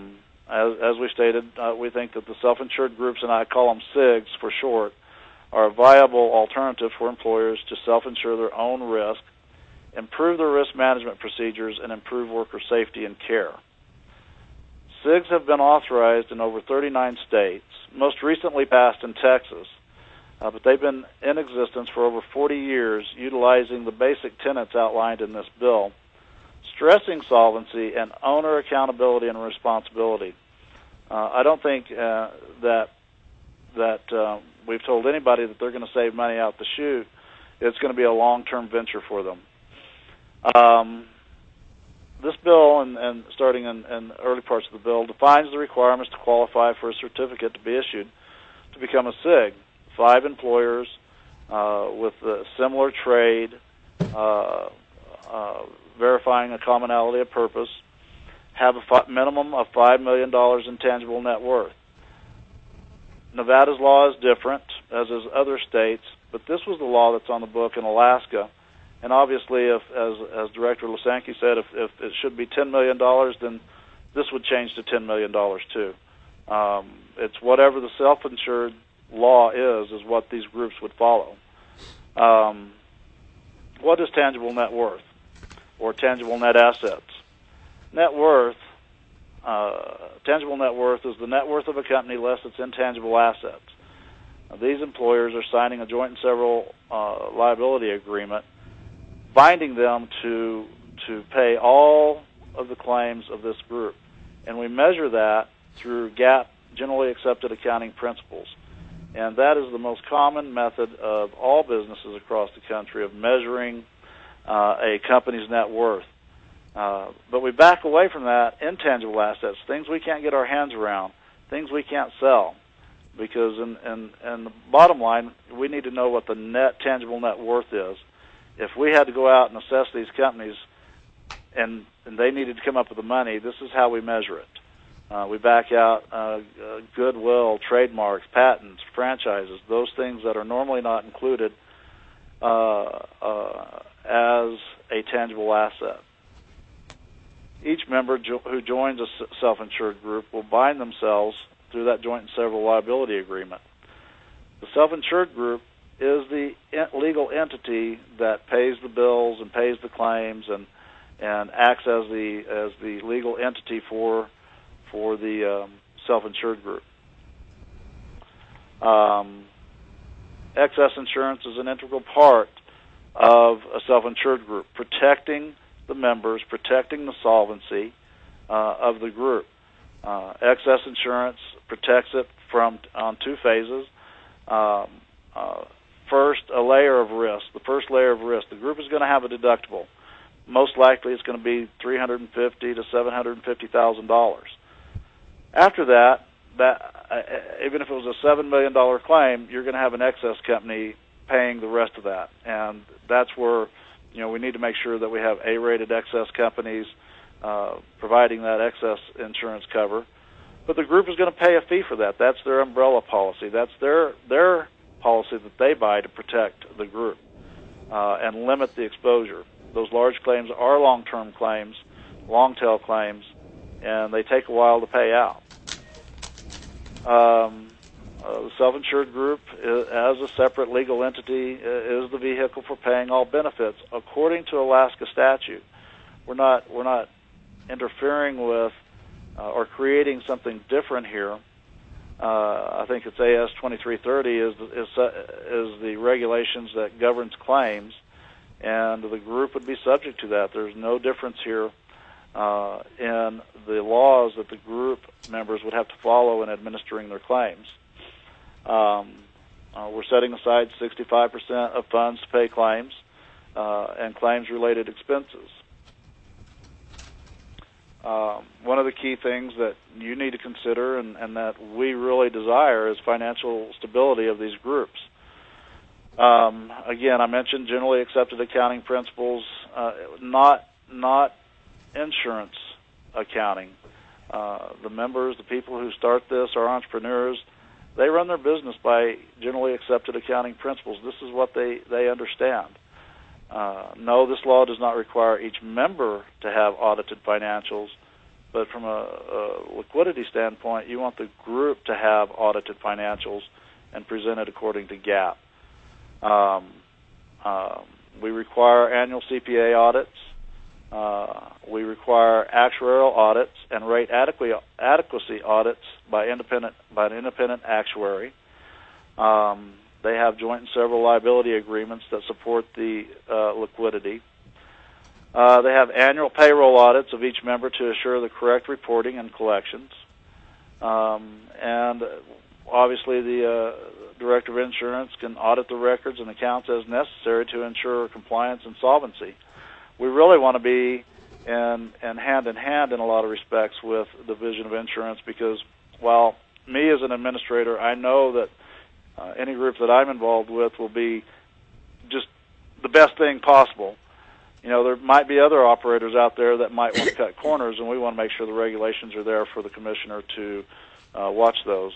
as, as we stated, uh, we think that the self-insured groups, and I call them S I Gs for short, are a viable alternative for employers to self-insure their own risk, improve their risk management procedures, and improve worker safety and care. S I Gs have been authorized in over thirty-nine states, most recently passed in Texas, uh, but they've been in existence for over forty years, utilizing the basic tenets outlined in this bill, stressing solvency and owner accountability and responsibility. Uh, I don't think uh, that that uh, we've told anybody that they're going to save money out the chute. It's going to be a long-term venture for them. Um, this bill, and, and starting in, in early parts of the bill, defines the requirements to qualify for a certificate to be issued to become a S I G. Five employers uh, with a similar trade, uh, uh, verifying a commonality of purpose, have a fi- minimum of five million dollars in tangible net worth. Nevada's law is different, as is other states, but this was the law that's on the book in Alaska. And obviously, if, as, as Director Lasanke said, if, if it should be ten million dollars, then this would change to ten million dollars too. Um, it's whatever the self-insured law is, is what these groups would follow. Um, what is tangible net worth or tangible net assets? Net worth, uh, tangible net worth is the net worth of a company less its intangible assets. Now, these employers are signing a joint and several uh, liability agreement binding them to to pay all of the claims of this group. And we measure that through GAAP, generally accepted accounting principles. And that is the most common method of all businesses across the country of measuring uh, a company's net worth. Uh, but we back away from that intangible assets, things we can't get our hands around, things we can't sell. Because in, in, in the bottom line, we need to know what the net tangible net worth is. If we had to go out and assess these companies and, and they needed to come up with the money, this is how we measure it. Uh, we back out uh, uh, goodwill, trademarks, patents, franchises, those things that are normally not included uh, uh, as a tangible asset. Each member jo- who joins a self-insured group will bind themselves through that joint and several liability agreement. The self-insured group is the legal entity that pays the bills and pays the claims and and acts as the as the legal entity for for the um, self-insured group. Um, excess insurance is an integral part of a self-insured group, protecting the members, protecting the solvency uh, of the group. Uh, excess insurance protects it from on two phases. Um, uh, First, a layer of risk. The first layer of risk. The group is going to have a deductible. Most likely, it's going to be three hundred and fifty to seven hundred and fifty thousand dollars. After that, that uh, even if it was a seven million dollar claim, you're going to have an excess company paying the rest of that, and that's where you know we need to make sure that we have A-rated excess companies uh, providing that excess insurance cover. But the group is going to pay a fee for that. That's their umbrella policy. That's their their policy that they buy to protect the group uh, and limit the exposure. Those large claims are long-term claims, long-tail claims, and they take a while to pay out. Um, uh, the self-insured group, is, as a separate legal entity, is the vehicle for paying all benefits according to Alaska statute. We're not we're not interfering with uh, or creating something different here. Uh, I think it's A S twenty-three thirty is, is is the regulations that governs claims, and the group would be subject to that. There's no difference here uh, in the laws that the group members would have to follow in administering their claims. Um, uh, we're setting aside sixty-five percent of funds to pay claims uh, and claims-related expenses. Um, one of the key things that you need to consider and, and that we really desire is financial stability of these groups. Um, again, I mentioned generally accepted accounting principles, uh, not not insurance accounting. Uh, the members, the people who start this are entrepreneurs. They run their business by generally accepted accounting principles. This is what they, they understand. Uh, no, this law does not require each member to have audited financials, but from a, a liquidity standpoint, you want the group to have audited financials and presented according to GAAP. Um, uh, we require annual C P A audits. Uh, we require actuarial audits and rate adequacy, adequacy audits by independent by an independent actuary. Um, they have joint and several liability agreements that support the uh, liquidity. Uh, they have annual payroll audits of each member to assure the correct reporting and collections. Um, and obviously the uh, Director of Insurance can audit the records and accounts as necessary to ensure compliance and solvency. We really want to be in, in hand in hand in a lot of respects with the Division of Insurance, because while me as an administrator, I know that uh, any group that I'm involved with will be just the best thing possible. You know, there might be other operators out there that might want to cut corners, and we want to make sure the regulations are there for the commissioner to uh, watch those.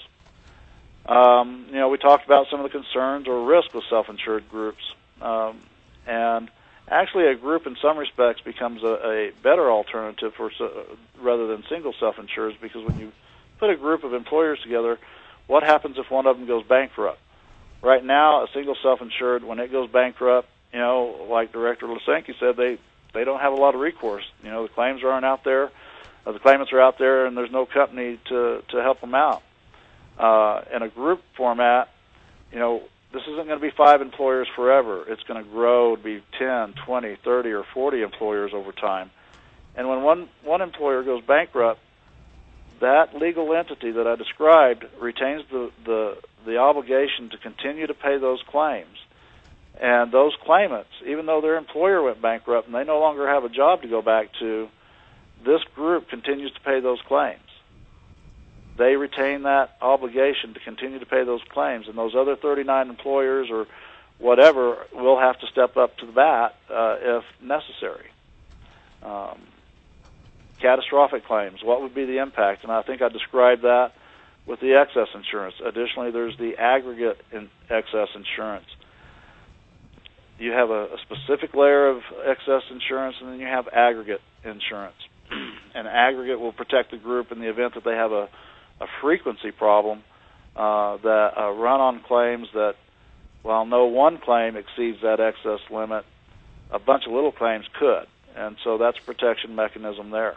Um, you know, we talked about some of the concerns or risks with self-insured groups. Um, and actually a group in some respects becomes a, a better alternative for uh, rather than single self-insurers, because when you put a group of employers together, what happens if one of them goes bankrupt? Right now, a single self-insured, when it goes bankrupt, you know, like Director Lasenke said, they, they don't have a lot of recourse. You know, the claims aren't out there, uh, the claimants are out there, and there's no company to, to help them out. Uh, in a group format, you know, this isn't going to be five employers forever. It's going to grow to be ten, twenty, thirty, or forty employers over time. And when one, one employer goes bankrupt, that legal entity that I described retains the, the, the obligation to continue to pay those claims. And those claimants, even though their employer went bankrupt and they no longer have a job to go back to, this group continues to pay those claims. They retain that obligation to continue to pay those claims, and those other thirty-nine employers or whatever will have to step up to the bat uh, if necessary. Um, catastrophic claims, what would be the impact? And I think I described that with the excess insurance. Additionally, there's the aggregate in excess insurance. You have a, a specific layer of excess insurance, and then you have aggregate insurance. And aggregate will protect the group in the event that they have a a frequency problem uh, that uh, run on claims that, while no one claim exceeds that excess limit, a bunch of little claims could. And so that's a protection mechanism there.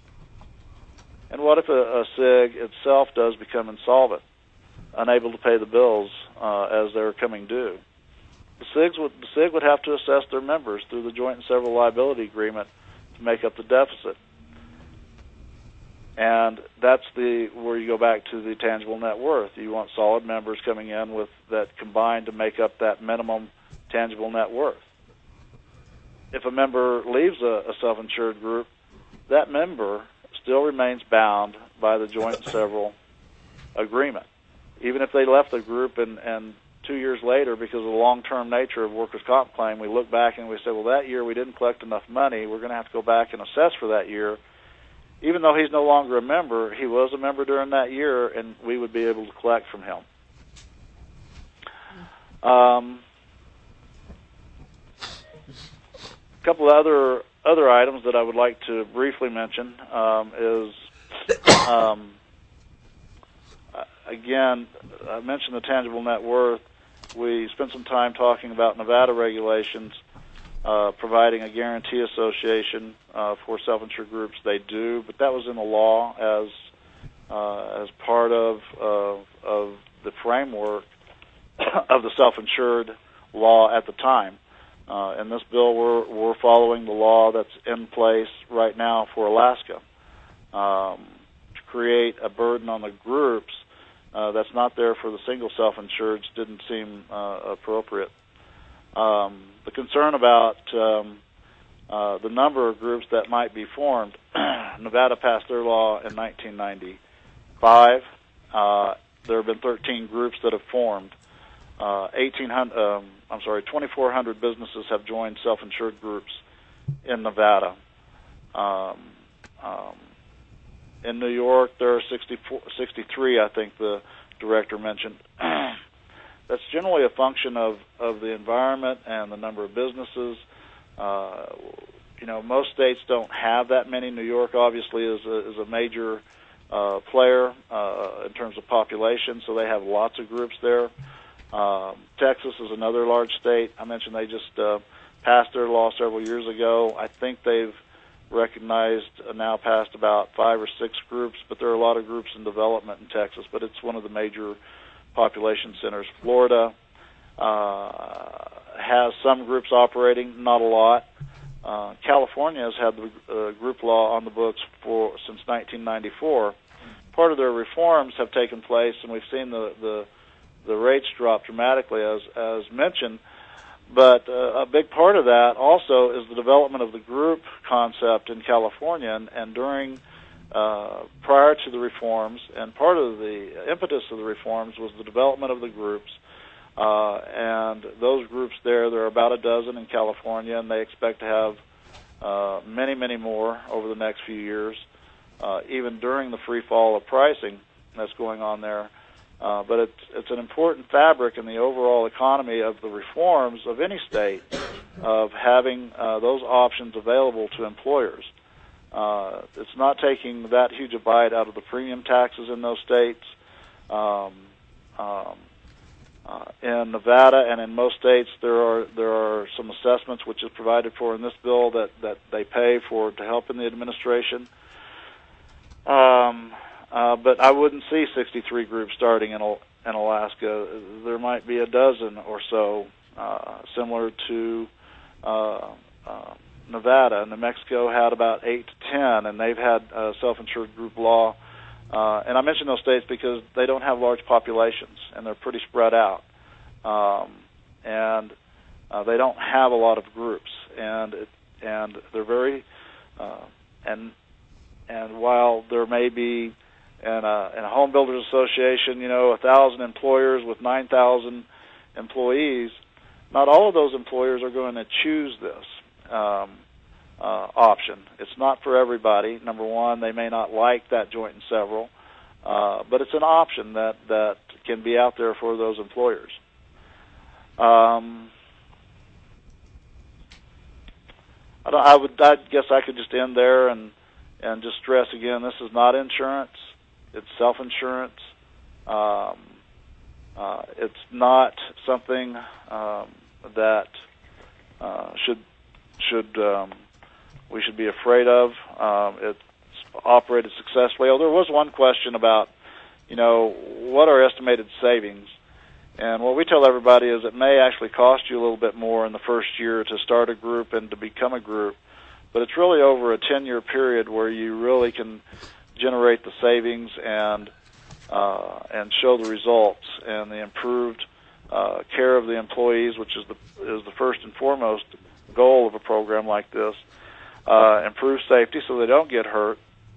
And what if a, a S I G itself does become insolvent, unable to pay the bills uh, as they're coming due? The S I Gs would, the S I G would have to assess their members through the joint and several liability agreement to make up the deficit. And that's the where you go back to the tangible net worth. You want solid members coming in with that combined to make up that minimum tangible net worth. If a member leaves a, a self-insured group, that member still remains bound by the joint and several agreement. Even if they left the group and, and two years later, because of the long-term nature of workers' comp claim, we look back and we say, well, that year we didn't collect enough money. We're going to have to go back and assess for that year. Even though he's no longer a member, he was a member during that year, and we would be able to collect from him. Um, a couple of other other items that I would like to briefly mention um, is, um, again, I mentioned the tangible net worth. We spent some time talking about Nevada regulations. Uh, providing a guarantee association uh, for self-insured groups. They do, but that was in the law as uh, as part of uh, of the framework of the self-insured law at the time. Uh, in this bill, we're we're following the law that's in place right now for Alaska um, to create a burden on the groups uh, that's not there for the single self-insureds. Didn't seem uh, appropriate. Um, the concern about um, uh, the number of groups that might be formed, Nevada passed their law in nineteen ninety-five. Uh, there have been thirteen groups that have formed. Uh, eighteen hundred, um, I'm sorry, twenty-four hundred businesses have joined self-insured groups in Nevada. Um, um, in New York, there are sixty-four, sixty-three, I think the director mentioned. That's generally a function of, of the environment and the number of businesses. Uh, you know, most states don't have that many. New York obviously is a, is a major uh, player uh, in terms of population, so they have lots of groups there. Um, Texas is another large state. I mentioned they just uh, passed their law several years ago. I think they've recognized uh, now past about five or six groups, but there are a lot of groups in development in Texas, but it's one of the major population centers. Florida uh, has some groups operating, not a lot. Uh, California has had the uh, group law on the books for since nineteen ninety-four. Part of their reforms have taken place, and we've seen the the, the rates drop dramatically, as as mentioned. But uh, a big part of that also is the development of the group concept in California, and, and during uh, prior to the reforms, and part of the impetus of the reforms was the development of the groups. Uh, and those groups there, there are about a dozen in California, and they expect to have uh, many, many more over the next few years, uh, even during the free fall of pricing that's going on there. Uh, but it's, it's an important fabric in the overall economy of the reforms of any state of having uh, those options available to employers. Uh, it's not taking that huge a bite out of the premium taxes in those states. Um, um, Uh, in Nevada and in most states, there are there are some assessments which is provided for in this bill that, that they pay for to help in the administration. Um, uh, but I wouldn't see sixty-three groups starting in in Alaska. There might be a dozen or so, uh, similar to uh, uh, Nevada. New Mexico had about eight to ten, and they've had uh, self-insured group law. Uh, and I mention those states because they don't have large populations, and they're pretty spread out. Um, and uh, they don't have a lot of groups, and it, and they're very uh, and and while there may be in a, in a home builders association, you know, a thousand employers with nine thousand employees, not all of those employers are going to choose this. Um, Uh, option. It's not for everybody. Number one, they may not like that joint and several, uh, but it's an option that, that can be out there for those employers. Um, I, don't, I would. I guess I could just end there and and just stress again: this is not insurance; it's self-insurance. Um, uh, it's not something um, that uh, should should. Um, we should be afraid of. Um, it's operated successfully. Oh, there was one question about, you know, what are estimated savings? And what we tell everybody is it may actually cost you a little bit more in the first year to start a group and to become a group, but it's really over a ten-year period where you really can generate the savings and uh, and show the results and the improved uh, care of the employees, which is the is the first and foremost goal of a program like this. Uh, improve safety so they don't get hurt,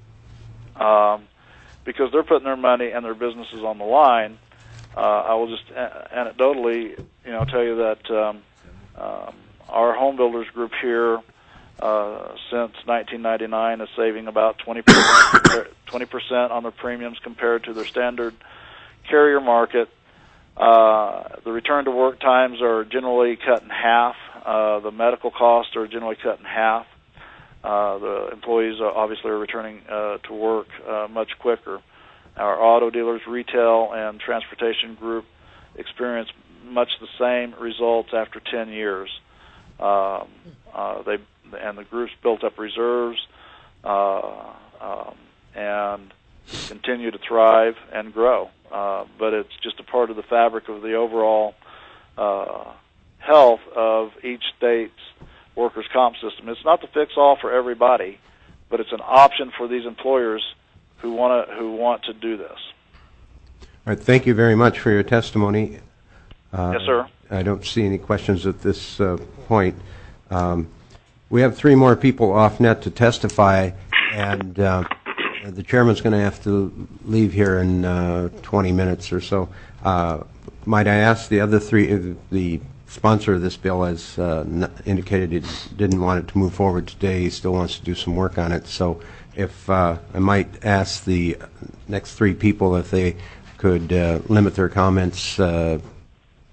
um, because they're putting their money and their businesses on the line. Uh, I will just a- anecdotally, you know, tell you that um, um, our home builders group here, uh, since nineteen ninety-nine, is saving about twenty percent, twenty percent on their premiums compared to their standard carrier market. Uh, the return to work times are generally cut in half. Uh, the medical costs are generally cut in half. Uh, the employees are obviously are returning uh, to work uh, much quicker. Our auto dealers, retail, and transportation group experience much the same results after ten years. Um, uh, they and the groups built up reserves uh, um, and continue to thrive and grow. Uh, but it's just a part of the fabric of the overall uh, health of each state's workers' comp system. It's not the fix-all for everybody, but it's an option for these employers who want to who want to do this. All right, thank you very much for your testimony. Uh, Yes, sir. I don't see any questions at this uh, point. Um, we have three more people off net to testify, and uh, the chairman's going to have to leave here in uh, twenty minutes or so. Uh, might I ask the other three, uh, the sponsor of this bill has uh, n- indicated he didn't want it to move forward today. He still wants to do some work on it. So if uh, I might ask the next three people if they could uh, limit their comments uh,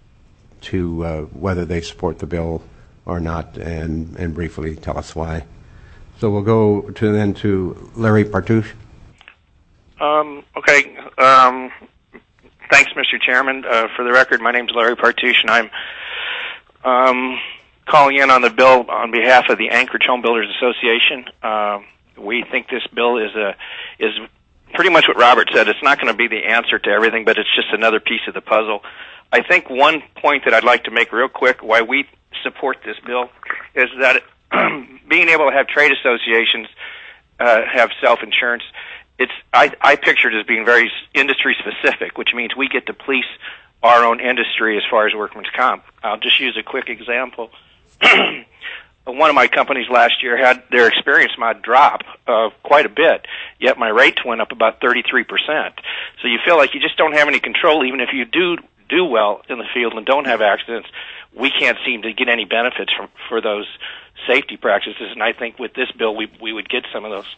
to uh, whether they support the bill or not, and, and briefly tell us why. So we'll go to then to Larry Partouche. Um, okay. Um, thanks, Mister Chairman. Uh, for the record, my name is Larry Partouche, and I'm um, calling in on the bill on behalf of the Anchorage Home Builders Association. Uh, we think this bill is a is pretty much what Robert said. It's not going to be the answer to everything, but it's just another piece of the puzzle. I think one point that I'd like to make real quick why we support this bill is that it, being able to have trade associations uh, have self-insurance, it's I, I picture it as being very industry specific, which means we get to police our own industry as far as workman's comp. I'll just use a quick example. One of my companies last year had their experience mod drop uh, quite a bit, yet my rates went up about thirty-three percent. So you feel like you just don't have any control, even if you do do well in the field and don't have accidents. We can't seem to get any benefits from, for those safety practices, and I think with this bill we we would get some of those.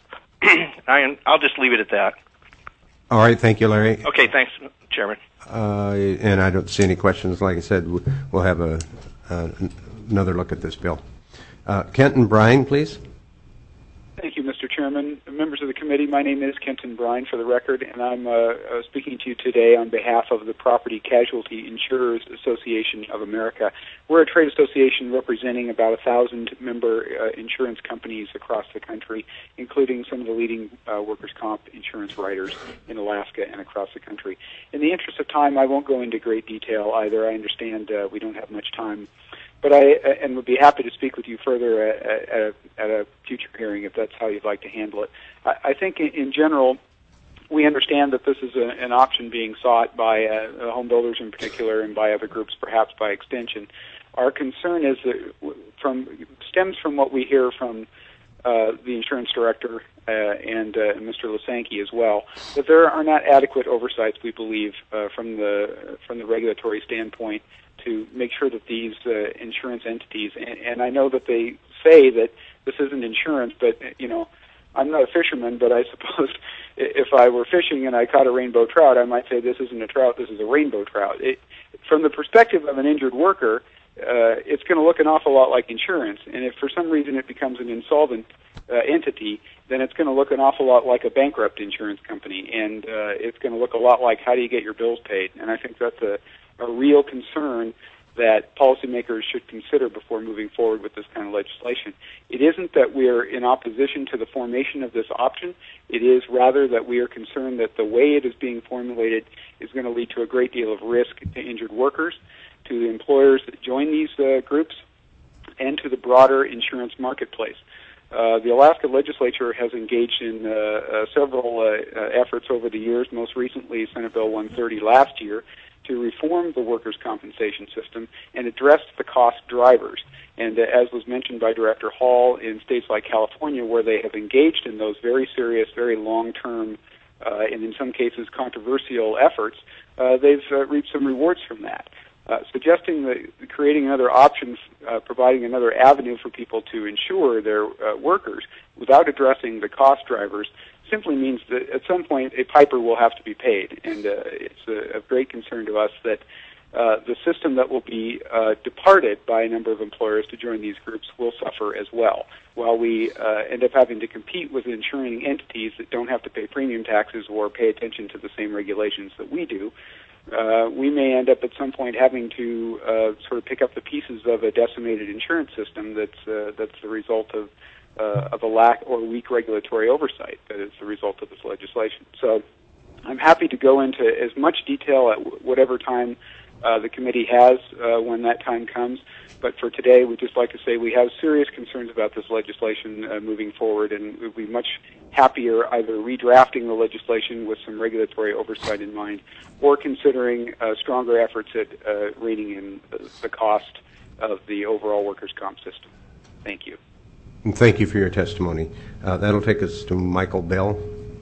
I, I'll just leave it at that. All right, thank you, Larry. Okay, thanks, Chairman. Uh, and I don't see any questions. Like I said, we'll have a, uh, another look at this bill. Uh, Kenton Bryan, please. Thank you, Mister Chairman. Members of the committee, my name is Kenton Bryan, for the record, and I'm uh, uh, speaking to you today on behalf of the Property Casualty Insurers Association of America. We're a trade association representing about a thousand member uh, insurance companies across the country, including some of the leading uh, workers' comp insurance writers in Alaska and across the country. In the interest of time, I won't go into great detail either. I understand uh, we don't have much time. But I and would be happy to speak with you further at, at, a, at a future hearing if that's how you'd like to handle it. I, I think in, in general, we understand that this is a, an option being sought by uh, home builders in particular and by other groups, perhaps by extension. Our concern is that from stems from what we hear from uh, the insurance director uh, and uh, Mister Lasanke as well, that there are not adequate oversights, we believe, uh, from the from the regulatory standpoint, to make sure that these uh, insurance entities, and, and I know that they say that this isn't insurance, but, you know, I'm not a fisherman, but I suppose if I were fishing and I caught a rainbow trout, I might say this isn't a trout, this is a rainbow trout. It, from the perspective of an injured worker, uh, it's going to look an awful lot like insurance, and if for some reason it becomes an insolvent uh, entity, then it's going to look an awful lot like a bankrupt insurance company, and uh, it's going to look a lot like how do you get your bills paid, and I think that's a a real concern that policymakers should consider before moving forward with this kind of legislation. It isn't that we are in opposition to the formation of this option. It is rather that we are concerned that the way it is being formulated is going to lead to a great deal of risk to injured workers, to the employers that join these uh, groups, and to the broader insurance marketplace. Uh, the Alaska legislature has engaged in uh, uh, several uh, uh, efforts over the years, most recently Senate Bill one thirty last year, to reform the workers' compensation system and address the cost drivers. And uh, as was mentioned by Director Hall, in states like California, where they have engaged in those very serious, very long-term, uh, and in some cases controversial efforts, uh, they've uh, reaped some rewards from that. Uh, suggesting that creating another option, uh, providing another avenue for people to insure their uh, workers without addressing the cost drivers simply means that at some point a piper will have to be paid. And uh, it's a, a great concern to us that uh, the system that will be uh, departed by a number of employers to join these groups will suffer as well, while we uh, end up having to compete with insuring entities that don't have to pay premium taxes or pay attention to the same regulations that we do. Uh, we may end up at some point having to uh, sort of pick up the pieces of a decimated insurance system that's uh, that's the result of uh, of a lack or weak regulatory oversight that is the result of this legislation. So I'm happy to go into as much detail at w- whatever time uh, the committee has uh, when that time comes. But for today, we'd just like to say we have serious concerns about this legislation uh, moving forward, and we'd be much happier either redrafting the legislation with some regulatory oversight in mind or considering uh, stronger efforts at uh, reining in the, the cost of the overall workers' comp system. Thank you. And thank you for your testimony. Uh, that'll take us to Michael Bell.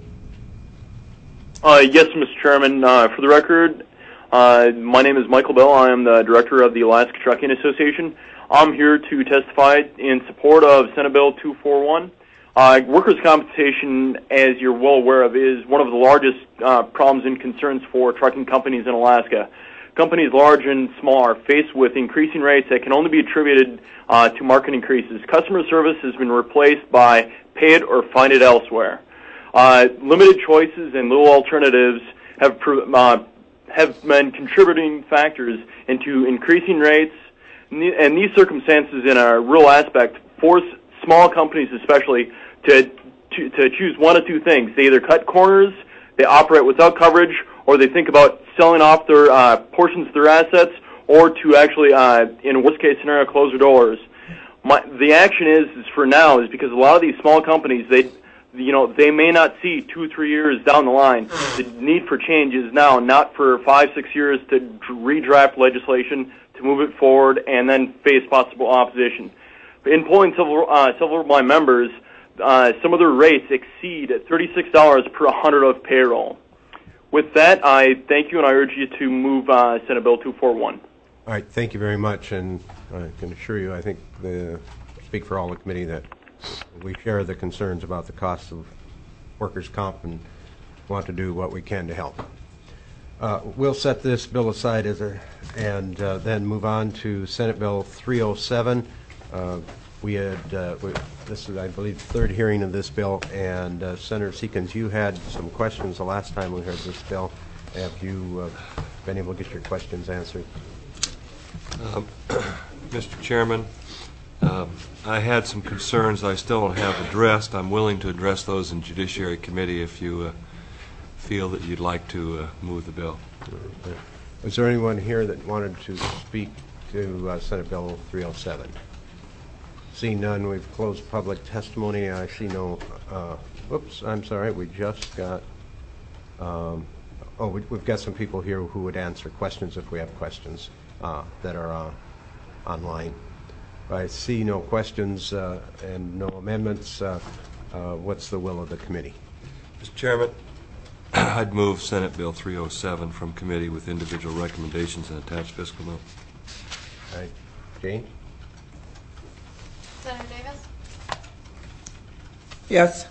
Uh, yes, Mister Chairman. Uh, for the record, uh, my name is Michael Bell. I am the director of the Alaska Trucking Association. I'm here to testify in support of Senate Bill two forty-one. Uh, workers' compensation, as you're well aware of, is one of the largest uh, problems and concerns for trucking companies in Alaska. Companies large and small are faced with increasing rates that can only be attributed uh, to market increases. Customer service has been replaced by pay it or find it elsewhere. Uh, limited choices and little alternatives have uh, have been contributing factors into increasing rates, and these circumstances in a real aspect force small companies especially to, to, to choose one of two things. They either cut corners, they operate without coverage, or they think about selling off their uh, portions of their assets, or to actually, uh, in a worst-case scenario, close their doors. My, the action is, is for now is because a lot of these small companies, they, you know, they may not see two, three years down the line. The need for change is now, not for five, six years to redraft legislation, to move it forward, and then face possible opposition. In polling several, uh, several of my members, uh, some of their rates exceed thirty-six dollars per one hundred of payroll. With that, I thank you, and I urge you to move uh, Senate Bill two forty-one. All right, thank you very much, and I can assure you, I think, the, speak for all the committee, that we share the concerns about the cost of workers' comp and want to do what we can to help. Uh, we'll set this bill aside as a, and uh, then move on to Senate Bill three oh seven. Uh, we had, uh, we, this is, I believe, the third hearing of this bill, and uh, Senator Seekins, you had some questions the last time we heard this bill. Have you uh, been able to get your questions answered? Um, Mister Chairman, um, I had some concerns I still don't have addressed. I'm willing to address those in Judiciary Committee if you uh, feel that you'd like to uh, move the bill. Is there anyone here that wanted to speak to uh, Senate Bill three oh seven? Seeing none, we've closed public testimony. I see no, uh, whoops, I'm sorry, we just got, um, oh, we, we've got some people here who would answer questions if we have questions uh, that are uh, online. I see no questions uh, and no amendments. Uh, uh, what's the will of the committee? Mister Chairman, I'd move Senate Bill three oh seven from committee with individual recommendations and attached fiscal note. All right, Jane? Senator Davis? Yes.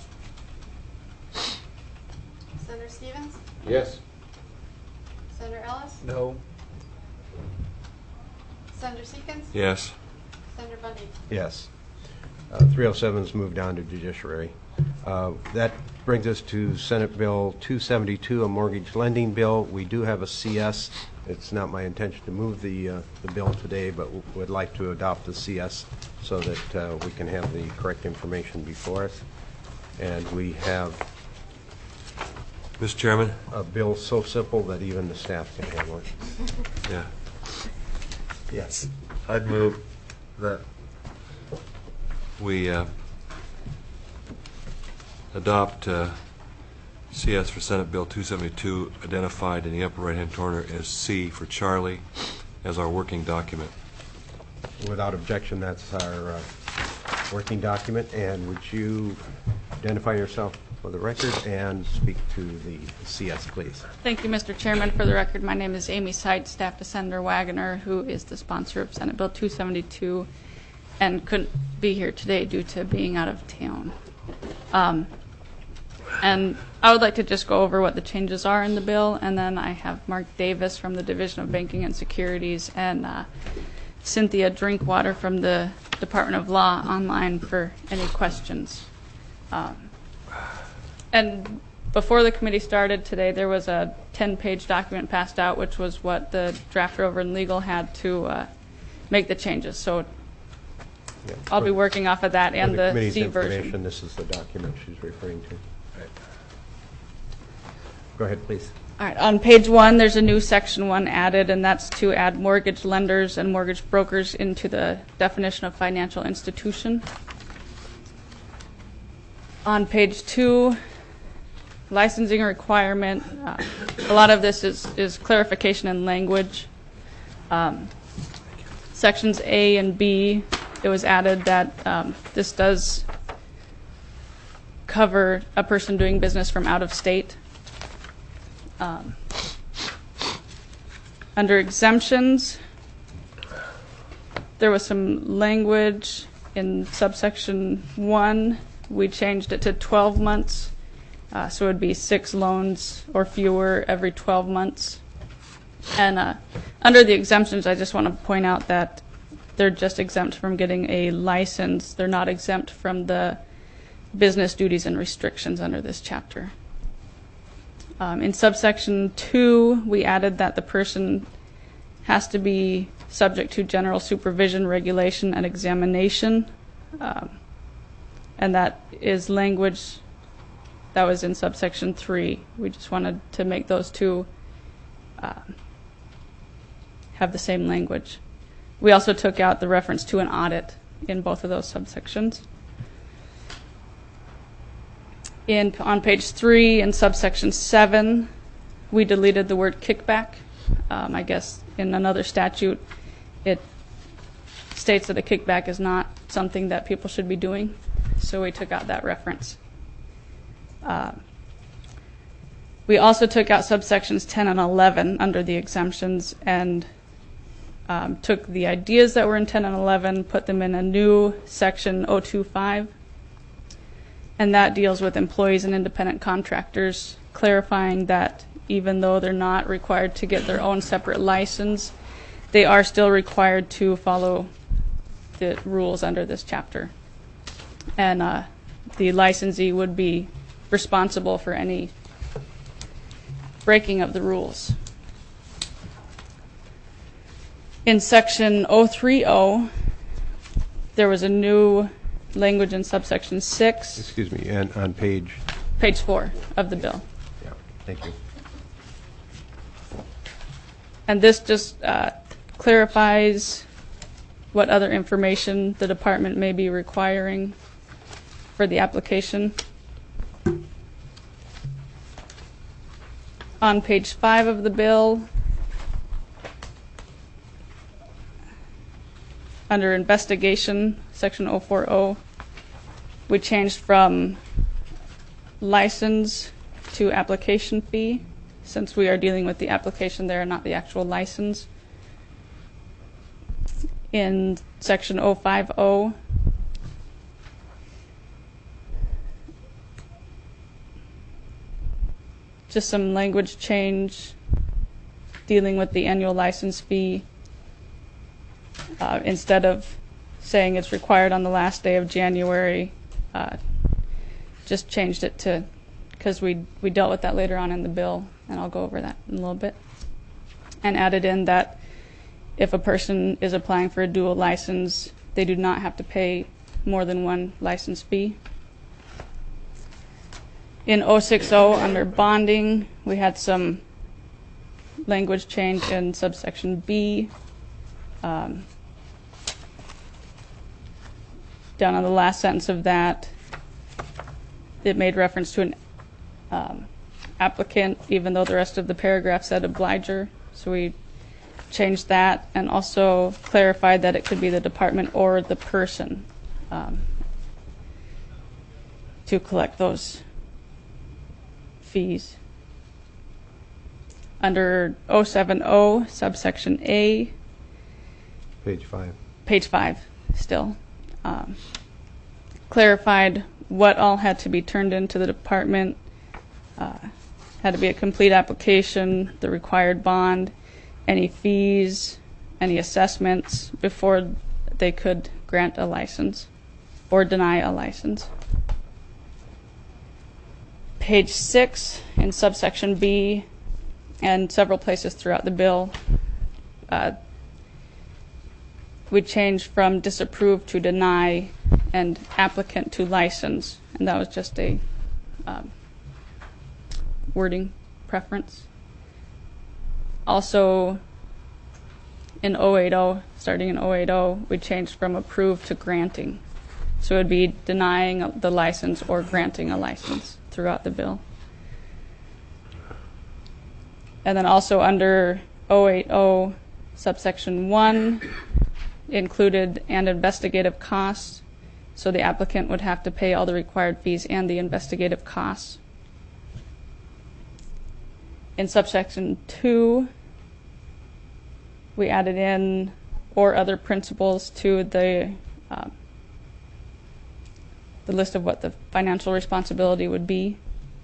Senator Stevens? Yes. Senator Ellis? No. Senator Seekins? Yes. Senator Bundy? Yes. Uh, three oh seven is moved down to Judiciary. Uh, that brings us to Senate Bill two seventy-two, a mortgage lending bill. We do have a C S. It's not my intention to move the, uh, the bill today, but w would like to adopt the C S so that uh, we can have the correct information before us. And we have Mister Chairman? a bill so simple that even the staff can handle it. Yeah. Yes. I'd move that we uh, adopt uh, C S for Senate Bill two seventy-two, identified in the upper right-hand corner as C for Charlie, as our working document. Without objection, that's our uh, working document. And would you identify yourself for the record and speak to the C S, please? Thank you, Mister Chairman. For the record, my name is Amy Seitz, staff to Senator Wagoner, who is the sponsor of Senate Bill two seventy-two and couldn't be here today due to being out of town. Um, and I would like to just go over what the changes are in the bill, and then I have Mark Davis from the Division of Banking and Securities and uh, Cynthia Drinkwater from the Department of Law online for any questions. Um, and before the committee started today, there was a ten-page document passed out, which was what the drafter over in legal had to uh, make the changes. So Yeah. I'll For- be working off of that and for the committee's C information, version. this is the document she's referring to. Go ahead, please. All right, on page one, there's a new section one added, and that's to add mortgage lenders and mortgage brokers into the definition of financial institution. On page two, licensing requirement. Uh, a lot of this is, is clarification in language. Um, sections A and B, it was added that um, this does cover a person doing business from out of state. Um, under exemptions, there was some language in subsection one. We changed it to twelve months, uh, so it would be six loans or fewer every twelve months. And uh, under the exemptions, I just want to point out that they're just exempt from getting a license. They're not exempt from the business duties and restrictions under this chapter. Um, in subsection two, we added that the person has to be subject to general supervision, regulation, and examination. Um, and that is language that was in subsection three. We just wanted to make those two uh, have the same language. We also took out the reference to an audit in both of those subsections. In, on page three in subsection seven, we deleted the word kickback. Um, I guess in another statute, it states that a kickback is not something that people should be doing, so we took out that reference. Uh, we also took out subsections ten and eleven under the exemptions and um, took the ideas that were in ten and eleven, put them in a new section oh two five, and that deals with employees and independent contractors, clarifying that even though they're not required to get their own separate license, they are still required to follow the rules under this chapter. And uh, the licensee would be responsible for any breaking of the rules. In section oh three oh, there was a new language in subsection six. Excuse me, and on page? Page four of the bill. Yeah, thank you. And this just uh, clarifies what other information the department may be requiring for the application. On page five of the bill, under investigation, section oh four oh, we changed from license to application fee, since we are dealing with the application there and not the actual license. In section oh five oh, just some language change dealing with the annual license fee. Uh, instead of saying it's required on the last day of January, uh, just changed it to, because we we dealt with that later on in the bill, and I'll go over that in a little bit, and added in that if a person is applying for a dual license, they do not have to pay more than one license fee. In oh six oh, under bonding, we had some language change in subsection B. Um, down on the last sentence of that, it made reference to an um, applicant, even though the rest of the paragraph said obliger. So we changed that and also clarified that it could be the department or the person um, to collect those fees. Under oh seven oh, subsection A, Page five. Page five, still. Um, clarified what all had to be turned into the department. Uh, had to be a complete application, the required bond, any fees, any assessments before they could grant a license or deny a license. Page six in subsection B and several places throughout the bill, uh, we changed from disapprove to deny and applicant to license, and that was just a um, wording preference. Also, in oh eight oh, starting in oh eight oh, we changed from approve to granting. So it would be denying the license or granting a license throughout the bill. And then also under oh eight oh, subsection one, included and investigative costs, so the applicant would have to pay all the required fees and the investigative costs. In subsection two, we added in or other principles to the uh, the list of what the financial responsibility would be.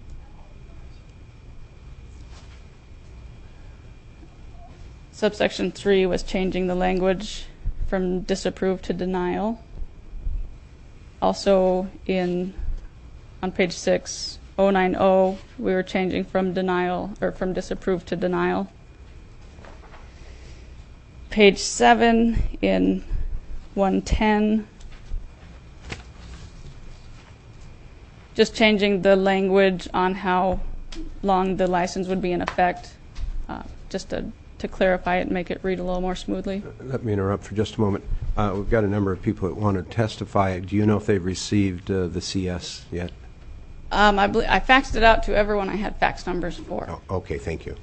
Subsection three was changing the language from disapprove to denial. Also in on page six, oh nine oh, we were changing from denial or from disapprove to denial. Page seven in one ten, just changing the language on how long the license would be in effect, uh, just to, to clarify it and make it read a little more smoothly. Let me interrupt for just a moment. Uh, we've got a number of people that want to testify. Do you know if they've received uh, the C S yet? Um, I, believe, I faxed it out to everyone I had fax numbers for. Oh, okay, thank you.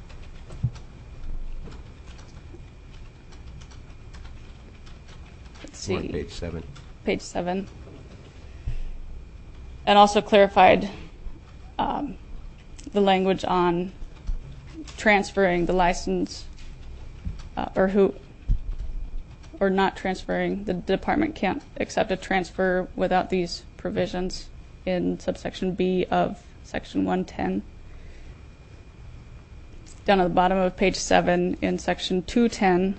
Let's We're on see. page seven. Page seven. And also clarified um, the language on transferring the license uh, or who or not transferring. The department can't accept a transfer without these provisions in subsection B of section one ten. Down at the bottom of page seven in section two ten,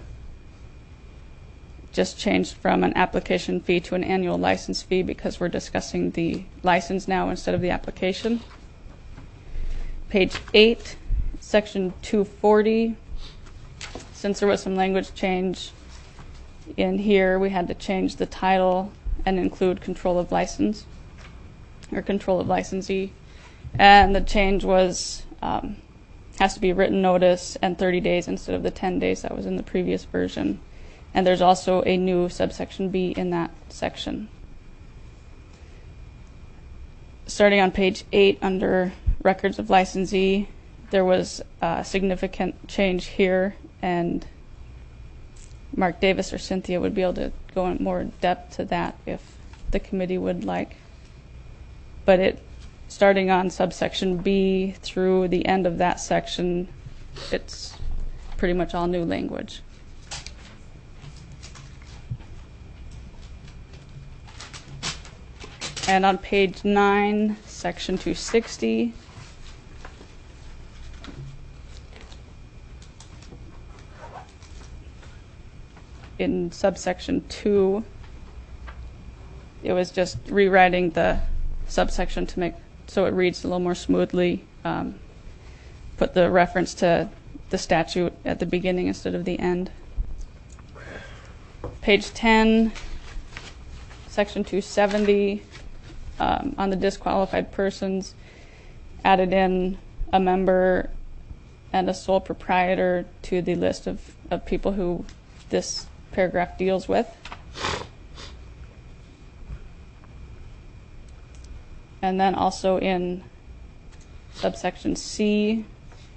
just changed from an application fee to an annual license fee because we're discussing the license now instead of the application. Page eight, section two forty, since there was some language change in here, we had to change the title and include control of license or control of licensee. And the change was um, has to be written notice and thirty days instead of the ten days that was in the previous version. And there's also a new subsection B in that section. Starting on page eight under records of licensee, there was a significant change here, and Mark Davis or Cynthia would be able to go in more depth to that if the committee would like. But it, starting on subsection B through the end of that section, it's pretty much all new language. And on page nine, section two sixty, in subsection two, it was just rewriting the subsection to make so it reads a little more smoothly. Um, put the reference to the statute at the beginning instead of the end. Page ten, section two seventy, um, on the disqualified persons, added in a member and a sole proprietor to the list of, of people who this paragraph deals with. And then also in subsection C,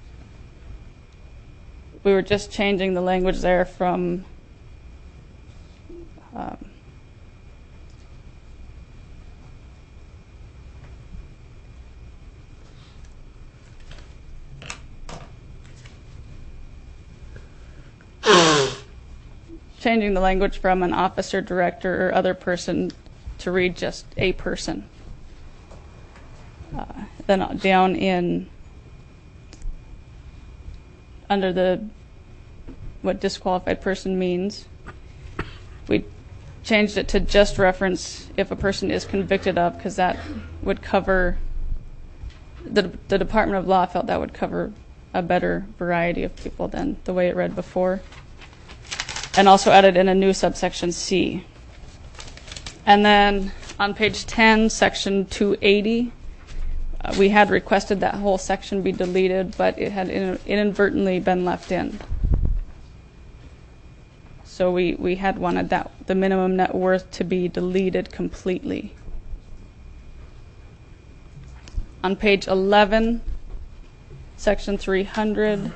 we were just changing the language there from um, changing the language from an officer, director, or other person to read just a person. Uh, then down in under the what disqualified person means, we changed it to just reference if a person is convicted of, because that would cover the the Department of Law felt that would cover a better variety of people than the way it read before. And also added in a new subsection C. And then on page ten, section two eighty, uh, we had requested that whole section be deleted, but it had in, inadvertently been left in. So we, we had wanted that the minimum net worth to be deleted completely. On page eleven, section three hundred.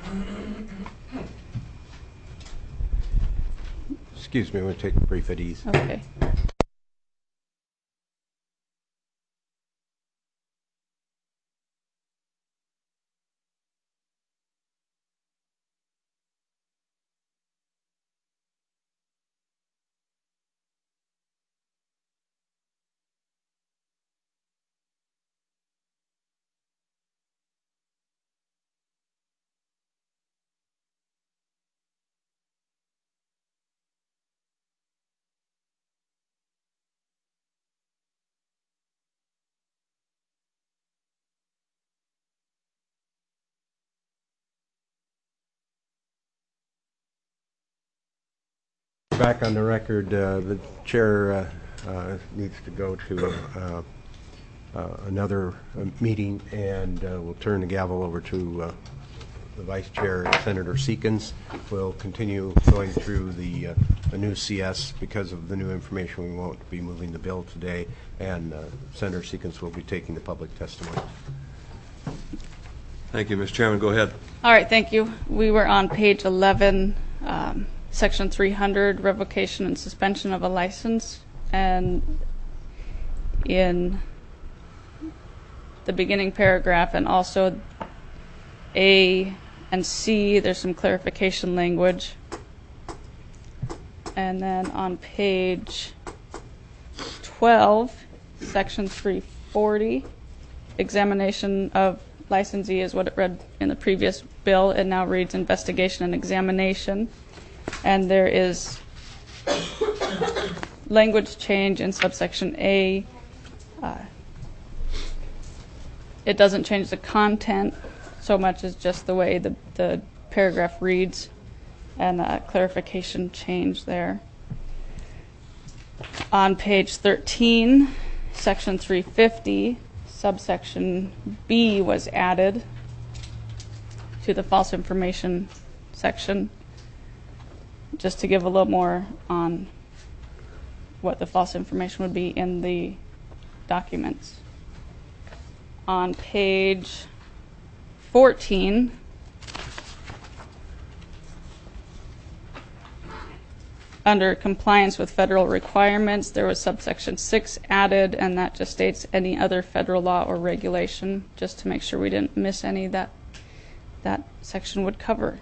Excuse me, I'm going to take a brief at ease. Okay. back on the record. Uh, the chair uh, uh, needs to go to uh, uh, another uh, meeting, and uh, we'll turn the gavel over to uh, the Vice Chair, Senator Seekins. We'll continue going through the, uh, the new C S. Because of the new information, we won't be moving the bill today, and uh, Senator Seekins will be taking the public testimony. Thank you, Mister Chairman. Go ahead. All right, thank you. We were on page eleven, um, section three hundred, revocation and suspension of a license. And in the beginning paragraph and also A and C, there's some clarification language. And then on page twelve, section three forty, examination of licensee is what it read in the previous bill. It now reads investigation and examination. And there is language change in subsection A. Uh, it doesn't change the content so much as just the way the, the paragraph reads, and a clarification change there. On page thirteen, section three fifty, subsection B was added to the false information section, just to give a little more on what the false information would be in the documents. On page fourteen, under compliance with federal requirements, there was subsection six added, and that just states any other federal law or regulation, just to make sure we didn't miss any that that section would cover.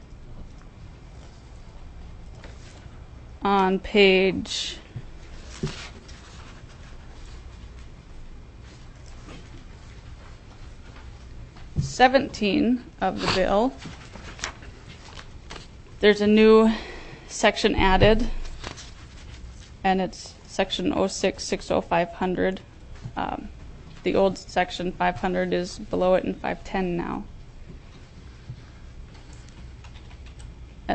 On page seventeen of the bill, there's a new section added, and it's section oh six six oh five hundred. Um, the old section five hundred is below it in five ten now. Uh,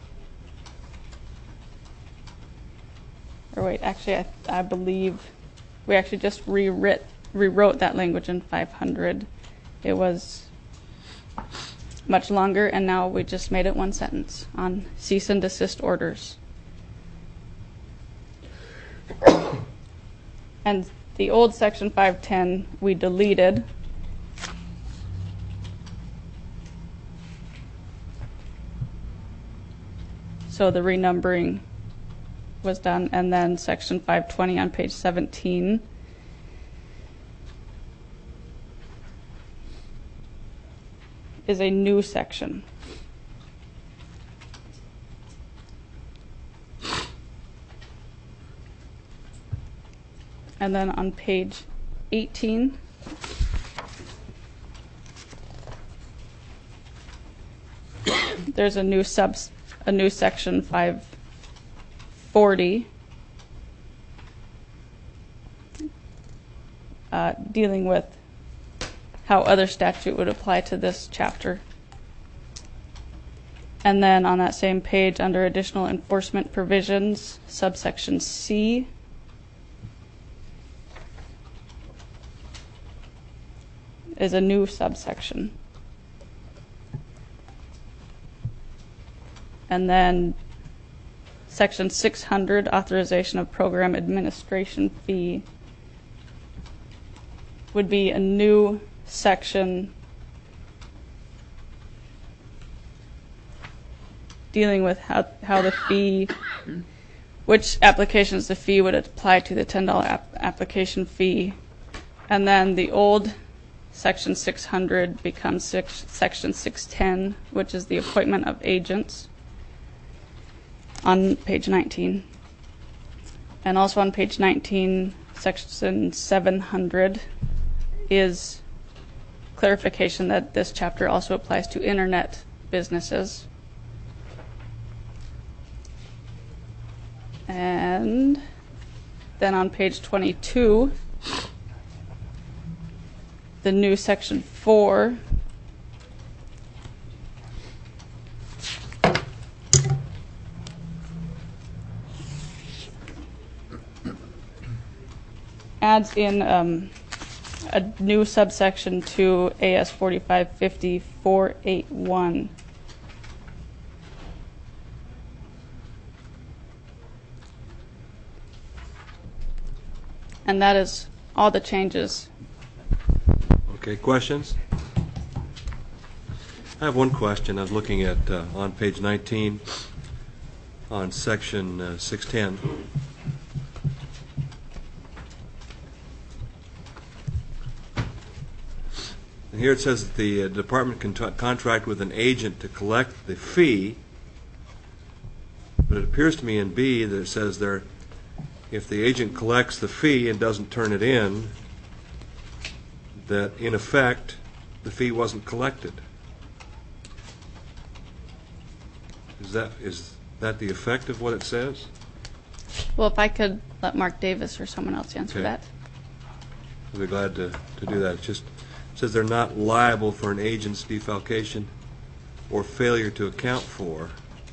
or wait, actually, I, I believe we actually just rewrit, rewrote that language in five hundred. It was much longer, and now we just made it one sentence on cease and desist orders. And the old section five ten we deleted. So the renumbering was done, and then section five twenty on page seventeen is a new section. And then on page eighteen, there's a new sub, a new section five forty, uh, dealing with how other statute would apply to this chapter. And then on that same page, under additional enforcement provisions, subsection C, is a new subsection. And then section six hundred, authorization of program administration fee, would be a new section dealing with how, how the fee, which applications the fee would apply to the ten dollar ap- application fee. And then the old section six hundred becomes six, section six ten, which is the appointment of agents, on page nineteen. And also on page nineteen, section seven hundred is clarification that this chapter also applies to internet businesses. And then on page twenty-two, the new section four adds in um, a new subsection to A S forty-five fifty four eighty-one. And that is all the changes. Okay, questions? I have one question. I was looking at uh, on page nineteen on section uh, six ten. And here it says that the uh, department can t- contract with an agent to collect the fee, but it appears to me in B that it says there, if the agent collects the fee and doesn't turn it in, that in effect the fee wasn't collected. Is that is that the effect of what it says? Well, if I could let Mark Davis or someone else answer Okay. that. I'd be glad to, to do that. It just it says they're not liable for an agent's defalcation or failure to account for,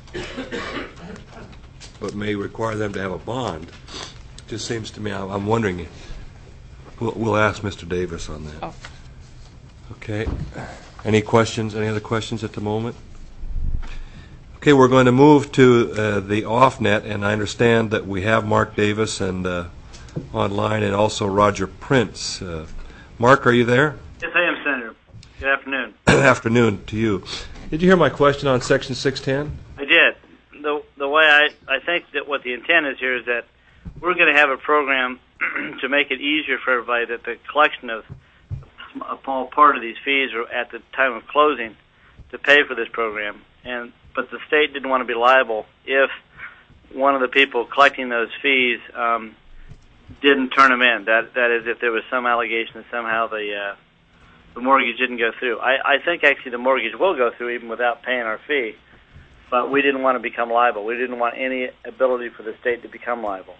but may require them to have a bond. It just seems to me, I'm I'm wondering, we'll, we'll ask Mister Davis on that. Oh. Okay. Any questions, any other questions at the moment? Okay, we're going to move to uh, the off-net, and I understand that we have Mark Davis and uh, online, and also Roger Prince. Uh, Mark, are you there? Yes, I am, Senator. Good afternoon. Afternoon to you. Did you hear my question on Section six ten? I did. The the way I, I think that what the intent is here is that we're going to have a program to make it easier for everybody that the collection of a small part of these fees are at the time of closing to pay for this program. And but the state didn't want to be liable if one of the people collecting those fees um, didn't turn them in. That that is, if there was some allegation that somehow the uh, the mortgage didn't go through. I, I think actually the mortgage will go through even without paying our fee, but we didn't want to become liable. We didn't want any ability for the state to become liable.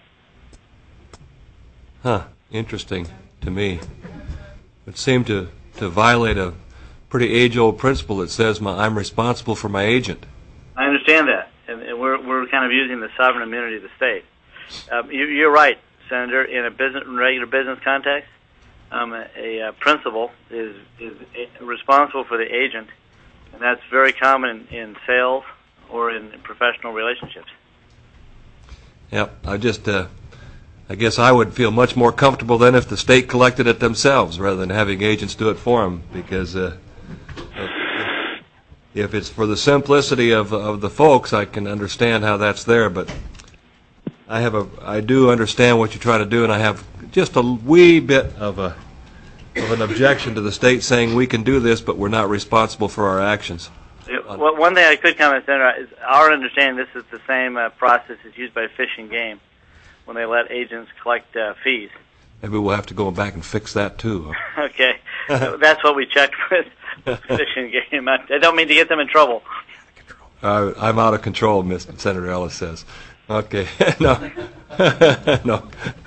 Huh. Interesting to me. It seemed to, to violate a pretty age-old principle that says my, I'm responsible for my agent. I understand that, and, and we're we're kind of using the sovereign immunity of the state. Um, you, you're right, Senator. In a business, regular business context, um, a, a, uh principal is is a, responsible for the agent, and that's very common in, in sales or in, in professional relationships. Yep. I just, uh, I guess I would feel much more comfortable then if the state collected it themselves rather than having agents do it for them, because uh, if it's for the simplicity of of the folks, I can understand how that's there. But I have a, I do understand what you're trying to do, and I have just a wee bit of a of an objection to the state saying we can do this, but we're not responsible for our actions. It, well, one thing I could comment, Senator, is our understanding this is the same uh, process as used by Fish and Game when they let agents collect uh, fees. Maybe we'll have to go back and fix that too. Huh? Okay, that's what we checked with Fish and Game. I, I don't mean to get them in trouble. Uh, I'm out of control, Mister Senator Ellis says. Okay, no, no.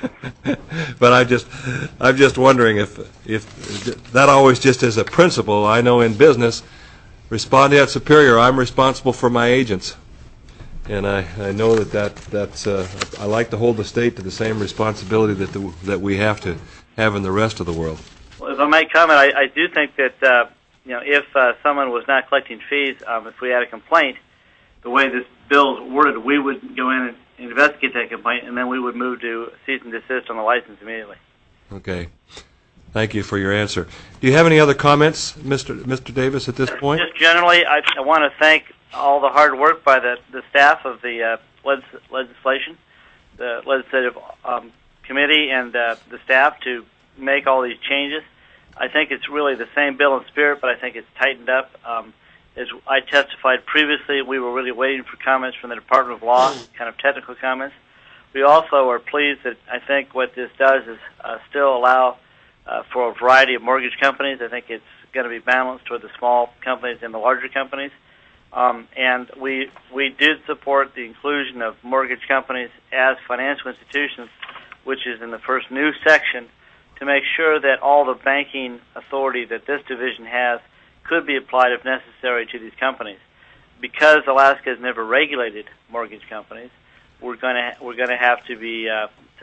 But I just, I'm just wondering if, if that always just as a principle. I know in business, respondeat superior. I'm responsible for my agents, and I, I know that, that that's. Uh, I like to hold the state to the same responsibility that the, that we have to have in the rest of the world. Well, if I might comment, I, I do think that uh, you know if uh, someone was not collecting fees, um, if we had a complaint, the way this bill is worded, we would go in and investigate that complaint, and then we would move to cease and desist on the license immediately. Okay. Thank you for your answer. Do you have any other comments, Mister Mister Davis, at this point? Just generally, I, I want to thank all the hard work by the, the staff of the uh, legis- legislation, the legislative um, committee, and uh, the staff to make all these changes. I think it's really the same bill in spirit, but I think it's tightened up. Um, as I testified previously, we were really waiting for comments from the Department of Law, kind of technical comments. We also are pleased that I think what this does is uh, still allow uh, for a variety of mortgage companies. I think it's going to be balanced toward the small companies and the larger companies. Um, and we we did support the inclusion of mortgage companies as financial institutions, which is in the first new section, to make sure that all the banking authority that this division has could be applied if necessary to these companies. Because Alaska has never regulated mortgage companies, we're going to we're going to have to be uh,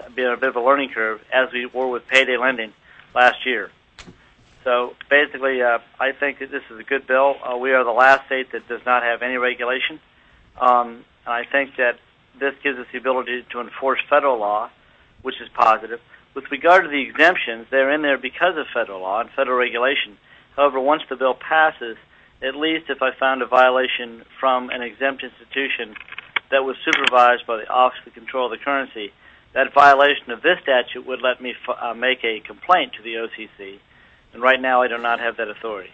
been a bit of a learning curve, as we were with payday lending last year. So basically, uh, I think that this is a good bill. Uh, we are the last state that does not have any regulation. Um, and I think that this gives us the ability to enforce federal law, which is positive. With regard to the exemptions, they're in there because of federal law and federal regulation. However, once the bill passes, at least if I found a violation from an exempt institution that was supervised by the Office of Control of the Currency, that violation of this statute would let me f- uh, make a complaint to the O C C. And right now I do not have that authority.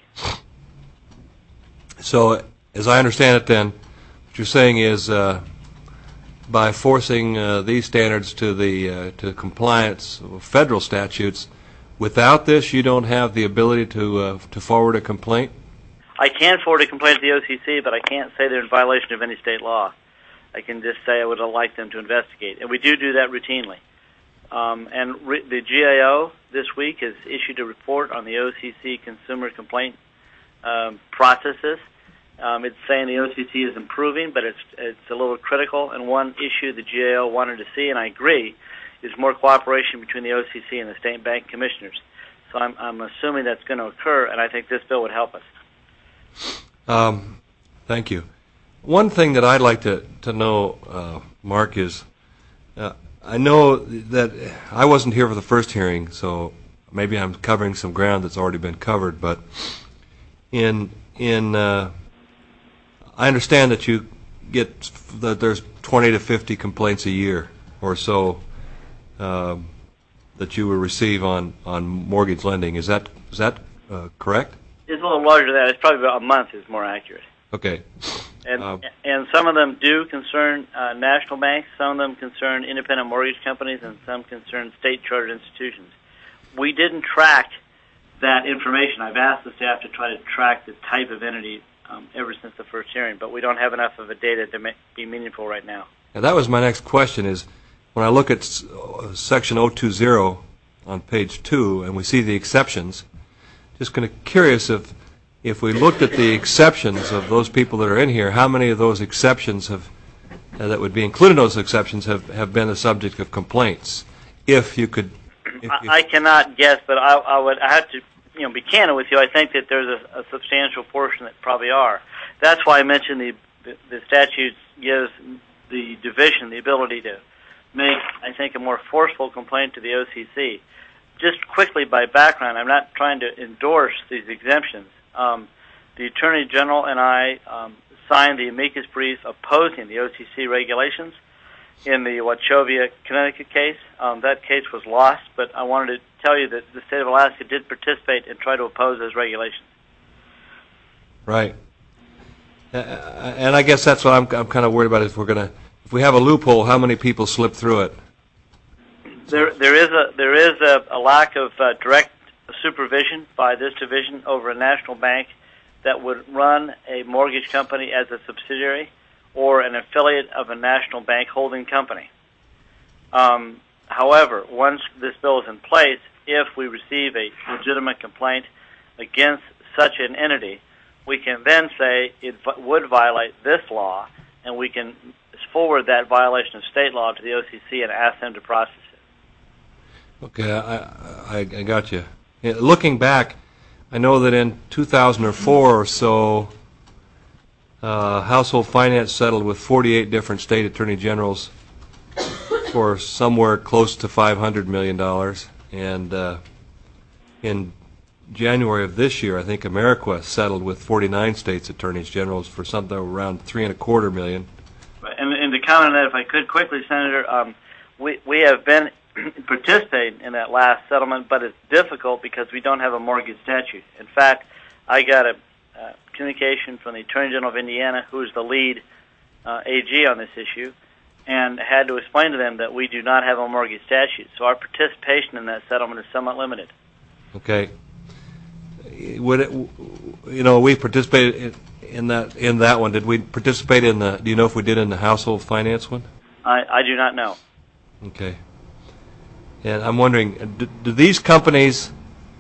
So, as I understand it then, what you're saying is uh, by forcing uh, these standards to the uh, to compliance with federal statutes, without this you don't have the ability to uh, to forward a complaint? I can forward a complaint to the O C C, but I can't say they're in violation of any state law. I can just say I would like them to investigate. And we do do that routinely. Um, and re- the G A O this week has issued a report on the O C C consumer complaint um, processes. Um, it's saying the O C C is improving, but it's it's a little critical. And one issue the G A O wanted to see, and I agree, is more cooperation between the O C C and the state bank commissioners. So I'm, I'm assuming that's going to occur, and I think this bill would help us. Um, thank you. One thing that I'd like to, to know, uh, Mark, is uh, I know that I wasn't here for the first hearing, so maybe I'm covering some ground that's already been covered, but in in uh, I understand that you get that there's twenty to fifty complaints a year or so uh, that you will receive on, on mortgage lending. Is that is that uh, correct? It's a little larger than that. It's probably about a month is more accurate. Okay. And Uh, and some of them do concern uh, national banks, some of them concern independent mortgage companies, and some concern state-chartered institutions. We didn't track that information. I've asked the staff to try to track the type of entity um, ever since the first hearing, but we don't have enough of a data to ma- be meaningful right now. And that was my next question, is when I look at s- uh, section oh two zero on page two and we see the exceptions, just kind of curious if if we looked at the exceptions of those people that are in here, how many of those exceptions have uh, that would be included in those exceptions have, have been the subject of complaints? If you could, if, I, if, I cannot guess, but I, I would I have to you know be candid with you. I think that there's a, a substantial portion that probably are. That's why I mentioned the the, the statute gives the division the ability to make, I think, a more forceful complaint to the O C C. Just quickly by background, I'm not trying to endorse these exemptions. Um, the Attorney General and I um, signed the amicus brief opposing the O C C regulations in the Wachovia, Connecticut case. Um, that case was lost, but I wanted to tell you that the state of Alaska did participate and try to oppose those regulations. right. Uh, and I guess that's what I'm, I'm kind of worried about. If we're going to, if we have a loophole, how many people slip through it? There, there is a there is a, a lack of uh, direct supervision by this division over a national bank that would run a mortgage company as a subsidiary or an affiliate of a national bank holding company. Um, however, once this bill is in place, if we receive a legitimate complaint against such an entity, we can then say it v- would violate this law, and we can forward that violation of state law to the O C C and ask them to process it. Okay, I, I, I got you. Yeah, looking back, I know that in two thousand four or so, uh, Household Finance settled with forty-eight different state attorney generals for somewhere close to five hundred million dollars. And uh, in January of this year, I think Ameriquest settled with forty-nine states attorneys generals for something around three and a quarter million. And, and to comment on that, if I could quickly, Senator, um, we we have been participating in that last settlement, but it's difficult because we don't have a mortgage statute. In fact, I got a uh, communication from the Attorney General of Indiana, who is the lead uh, A G on this issue, and had to explain to them that we do not have a mortgage statute. So our participation in that settlement is somewhat limited. Okay. Would it, you know, we participated in, in that in that one. Did we participate in the? Do you know if we did in the household finance one? I, I do not know. Okay. And I'm wondering, do, do these companies,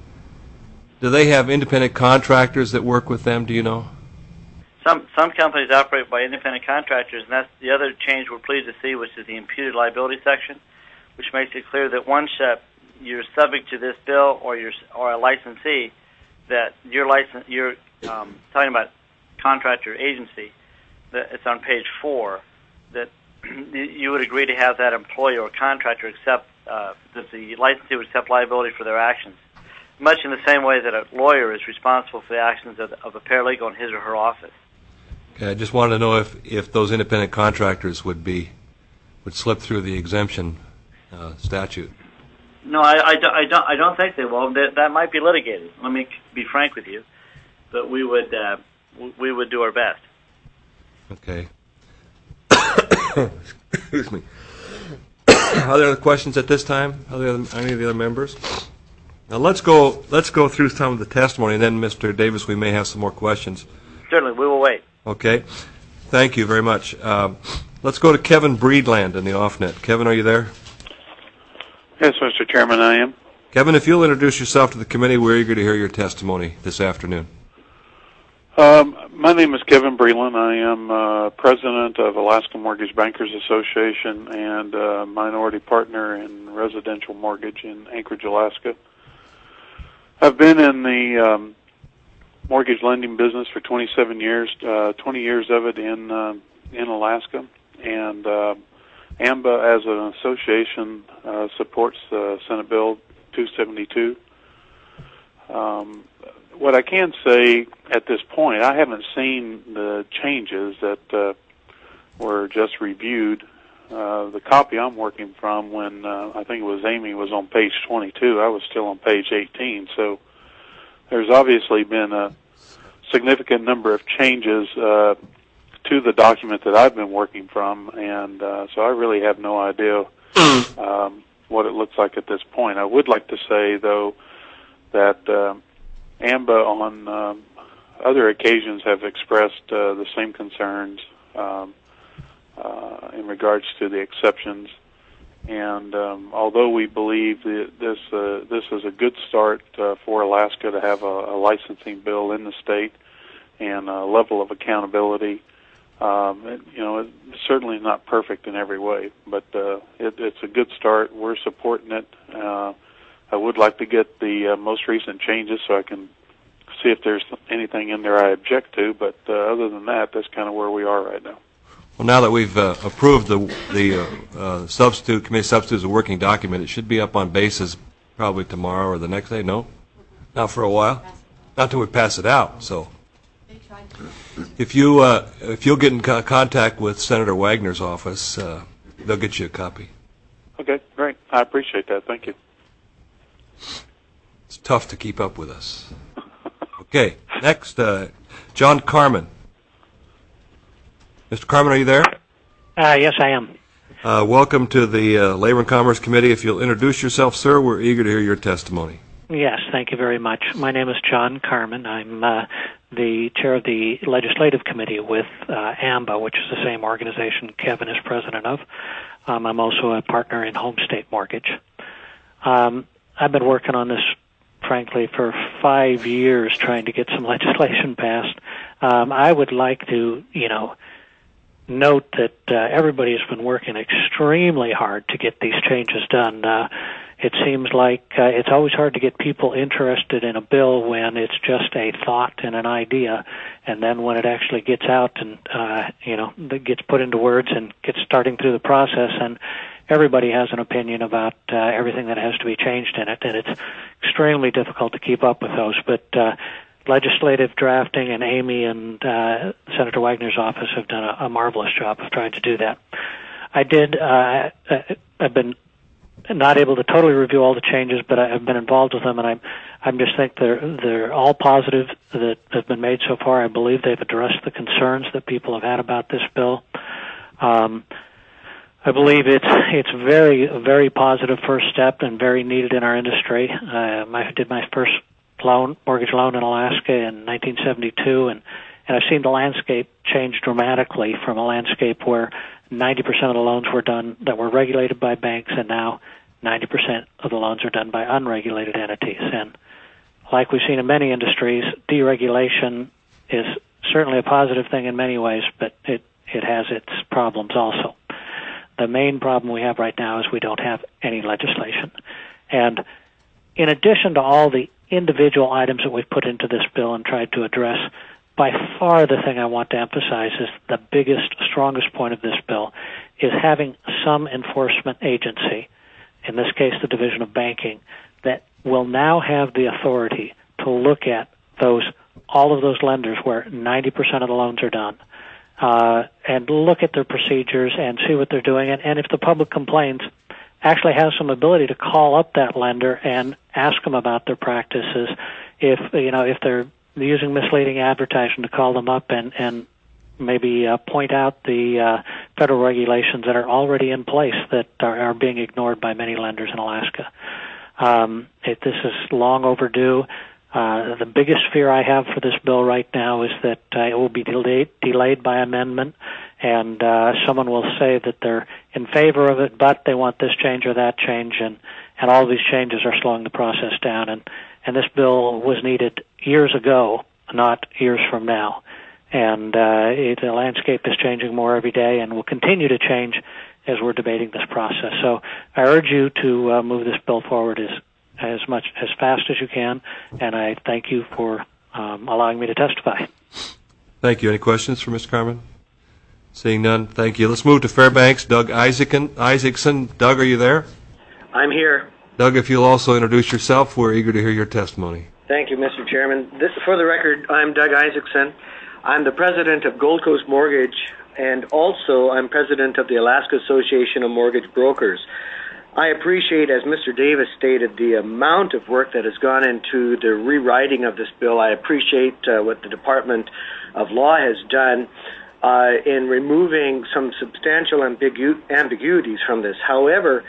do they have independent contractors that work with them? Do you know? Some some companies operate by independent contractors, and that's the other change we're pleased to see, which is the imputed liability section. which makes it clear that once uh, you're subject to this bill or you're or a licensee, that your license, you're um, talking about contractor agency, that it's on page four, that you would agree to have that employee or contractor accept, uh, that the licensee would accept liability for their actions, much in the same way that a lawyer is responsible for the actions of, of a paralegal in his or her office. Okay, I just wanted to know if, if those independent contractors would be would slip through the exemption uh, statute. No, I, I, don't- I don't. I don't think they will. That, that might be litigated. Let me be frank with you, but we would uh, w- we would do our best. Okay. Excuse me. Are there other questions at this time? Are there any of the other members? Now let's go. Let's go through some of the testimony, and then, Mister Davis, we may have some more questions. Certainly, we will wait. Okay. Thank you very much. Um, let's go to Kevin Breedland in the off-net. Kevin, are you there? Yes, Mister Chairman, I am. Kevin, if you'll introduce yourself to the committee, we're eager to hear your testimony this afternoon. Um, my name is Kevin Breland. I am uh, president of Alaska Mortgage Bankers Association and uh, minority partner in residential mortgage in Anchorage, Alaska. I've been in the um, mortgage lending business for twenty-seven years, uh, twenty years of it in uh, in Alaska, and uh, AMBA as an association uh, supports uh, Senate Bill two seventy-two. Um, what I can say at this point, I haven't seen the changes that uh, were just reviewed. Uh, the copy I'm working from, when uh, I think it was Amy, was on page twenty-two. I was still on page eighteen. So there's obviously been a significant number of changes uh, to the document that I've been working from, and uh, so I really have no idea um, what it looks like at this point. I would like to say, though, that uh, AMBA on um, other occasions have expressed uh, the same concerns um, uh, in regards to the exceptions. And um, although we believe that this uh, this is a good start uh, for Alaska to have a, a licensing bill in the state and a level of accountability, um, it, you know, it certainly not perfect in every way, but uh, it, it's a good start. We're supporting it. Uh, I would like to get the uh, most recent changes so I can see if there's anything in there I object to, but uh, other than that, that's kind of where we are right now. Well, now that we've uh, approved the the uh, uh, substitute committee substitute as a working document, it should be up on basis probably tomorrow or the next day. No, not for a while, not until we pass it out. So, if you uh, if you'll get in co- contact with Senator Wagner's office, uh, they'll get you a copy. Okay, great. I appreciate that. Thank you. It's tough to keep up with us. Okay, next, uh, John Carmen. Mister Carmen, are you there? Uh, yes, I am. Uh, welcome to the uh, Labor and Commerce Committee. If you'll introduce yourself, sir, we're eager to hear your testimony. Yes, thank you very much. My name is John Carmen. I'm uh, the chair of the Legislative Committee with uh, AMBA, which is the same organization Kevin is president of. Um, I'm also a partner in Home State Mortgage. Um, I've been working on this, frankly, for five years trying to get some legislation passed. Um, I would like to, you know, note that uh, everybody has been working extremely hard to get these changes done. Uh, it seems like uh, it's always hard to get people interested in a bill when it's just a thought and an idea, and then when it actually gets out and uh, you know gets put into words and gets starting through the process, and everybody has an opinion about uh, everything that has to be changed in it, and it's extremely difficult to keep up with those. But uh, legislative drafting, and Amy and uh, Senator Wagner's office have done a, a marvelous job of trying to do that. I did. Uh, I've been not able to totally review all the changes, but I've been involved with them, and I'm I'm just think they're they're all positive that have been made so far. I believe they've addressed the concerns that people have had about this bill. Um, I believe it's it's very a very positive first step and very needed in our industry. Um, I did my first loan mortgage loan in Alaska in nineteen seventy-two, and and I've seen the landscape change dramatically from a landscape where ninety percent of the loans were done that were regulated by banks, and now ninety percent of the loans are done by unregulated entities. And like we've seen in many industries, deregulation is certainly a positive thing in many ways, but it, it has its problems also. The main problem we have right now is we don't have any legislation. And in addition to all the individual items that we've put into this bill and tried to address, by far the thing I want to emphasize is the biggest, strongest point of this bill is having some enforcement agency, in this case the Division of Banking, that will now have the authority to look at those all of those lenders where ninety percent of the loans are done, uh, and look at their procedures and see what they're doing. And, and if the public complains, actually have some ability to call up that lender and ask them about their practices. If you know if they're using misleading advertising, to call them up and and maybe uh, point out the uh, federal regulations that are already in place that are, are being ignored by many lenders in Alaska. Um, it, this is long overdue. Uh, the biggest fear I have for this bill right now is that uh, it will be delayed, delayed by amendment, and uh, someone will say that they're in favor of it, but they want this change or that change, and, and all these changes are slowing the process down. And, and this bill was needed years ago, not years from now. And uh, it, the landscape is changing more every day and will continue to change as we're debating this process. So I urge you to uh, move this bill forward as as much as fast as you can, and I thank you for um, allowing me to testify. Thank you. Any questions for Mister Carmen? Seeing none, thank you. Let's move to Fairbanks. Doug Isaacson. Isaacson. Doug, are you there? I'm here. Doug, if you'll also introduce yourself, we're eager to hear your testimony. Thank you, Mister Chairman. This, for the record, I'm Doug Isaacson. I'm the president of Gold Coast Mortgage, and also I'm president of the Alaska Association of Mortgage Brokers. I appreciate, as Mister Davis stated, the amount of work that has gone into the rewriting of this bill. I appreciate uh, what the Department of Law has done uh, in removing some substantial ambigu- ambiguities from this. However,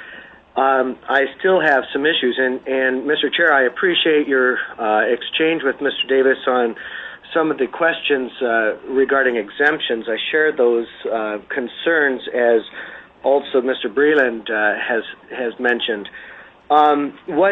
um, I still have some issues, and, and Mister Chair, I appreciate your uh, exchange with Mister Davis on some of the questions uh, regarding exemptions. I share those uh, concerns, as also Mister Breland uh, has has mentioned. Um, what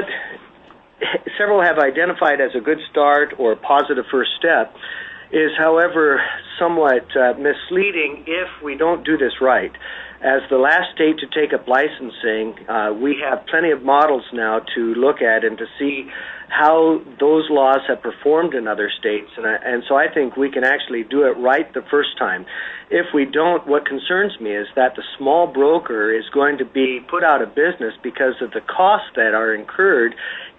several have identified as a good start or a positive first step is, however, somewhat uh, misleading if we don't do this right. As the last state to take up licensing, uh, we have plenty of models now to look at and to see how those laws have performed in other states. And, I, and so I think we can actually do it right the first time. If we don't, what concerns me is that the small broker is going to be put out of business because of the costs that are incurred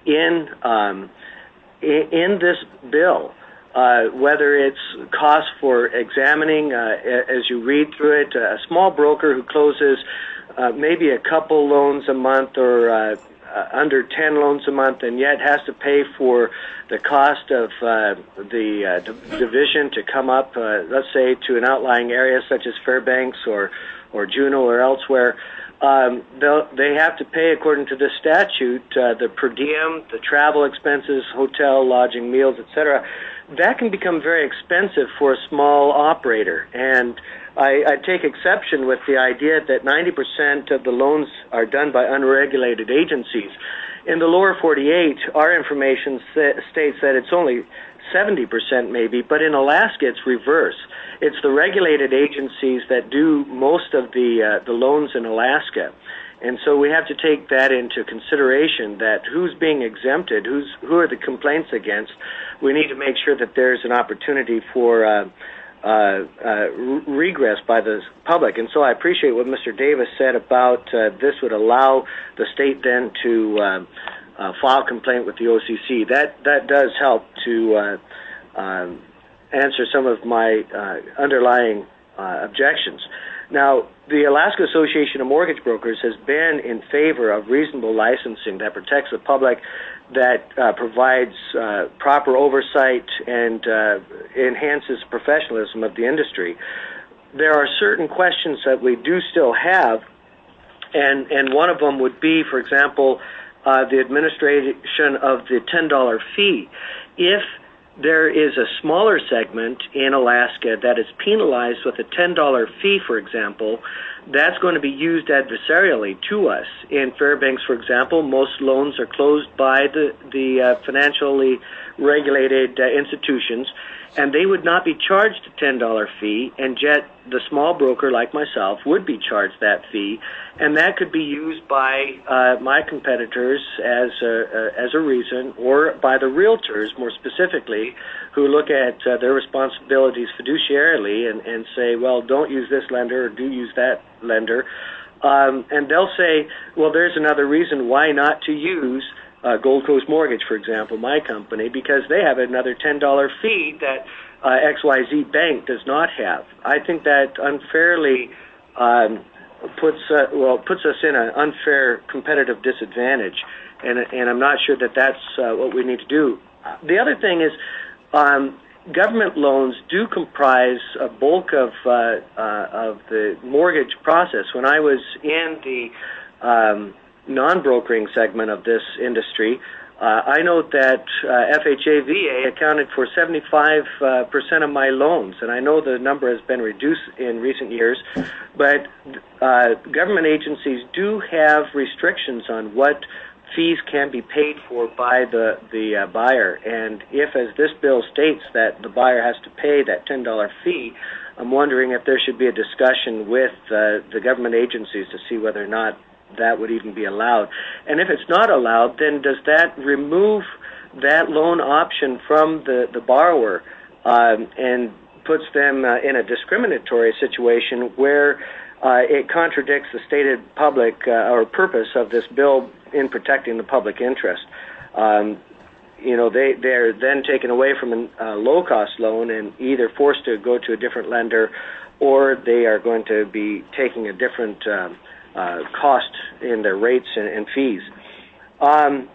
in um, in, in this bill. Uh, whether it's cost for examining, uh, as you read through it, a small broker who closes uh, maybe a couple loans a month or uh, uh, under ten loans a month, and yet has to pay for the cost of uh, the uh, d- division to come up, uh, let's say, to an outlying area such as Fairbanks or, or Juneau or elsewhere. Um, they have to pay, according to this statute, uh, the per diem, the travel expenses, hotel, lodging, meals, et cetera. That can become very expensive for a small operator. And I, I take exception with the idea that ninety percent of the loans are done by unregulated agencies. In the lower forty-eight, our information sa- states that it's only seventy percent maybe, but in Alaska it's reverse. It's the regulated agencies that do most of the uh, the loans in Alaska. And so we have to take that into consideration, that who's being exempted, who's who are the complaints against. We need to make sure that there's an opportunity for uh, uh, uh, regress by the public. And so I appreciate what Mister Davis said about uh, this would allow the state then to uh, uh, file complaint with the O C C. That that does help to uh, uh, answer some of my uh, underlying uh, objections. Now, the Alaska Association of Mortgage Brokers has been in favor of reasonable licensing that protects the public, that uh, provides uh, proper oversight and uh, enhances professionalism of the industry. There are certain questions that we do still have, and, and one of them would be, for example, uh, the administration of the ten dollar fee. If there is a smaller segment in Alaska that is penalized with a ten dollar fee, for example, that's going to be used adversarially to us. In Fairbanks, for example, most loans are closed by the, the uh, financially regulated uh, institutions, and they would not be charged a ten dollar fee, and yet the small broker like myself would be charged that fee, and that could be used by uh, my competitors as a, uh, as a reason, or by the realtors more specifically, who look at uh, their responsibilities fiduciarily and, and say, well, don't use this lender or do use that lender. Um, and they'll say, well, there's another reason why not to use uh, Gold Coast Mortgage, for example, my company, because they have another ten dollar fee that uh, X Y Z Bank does not have. I think that unfairly um, puts uh, well puts us in an unfair competitive disadvantage, and and I'm not sure that that's uh, what we need to do. The other thing is, um, government loans do comprise a bulk of uh, uh, of the mortgage process. When I was in the um, non-brokering segment of this industry, uh, I note that uh, F H A V A accounted for seventy-five percent uh, of my loans, and I know the number has been reduced in recent years, but uh, government agencies do have restrictions on what fees can be paid for by the the uh, buyer, and if, as this bill states, that the buyer has to pay that ten dollar fee, I'm wondering if there should be a discussion with uh, the government agencies to see whether or not that would even be allowed. And if it's not allowed, then does that remove that loan option from the, the borrower um, and puts them uh, in a discriminatory situation where uh, it contradicts the stated public uh, or purpose of this bill in protecting the public interest? Um, you know, they, they're then taken away from a uh, low-cost loan and either forced to go to a different lender, or they are going to be taking a different um, uh, cost in their rates and, and fees. Um,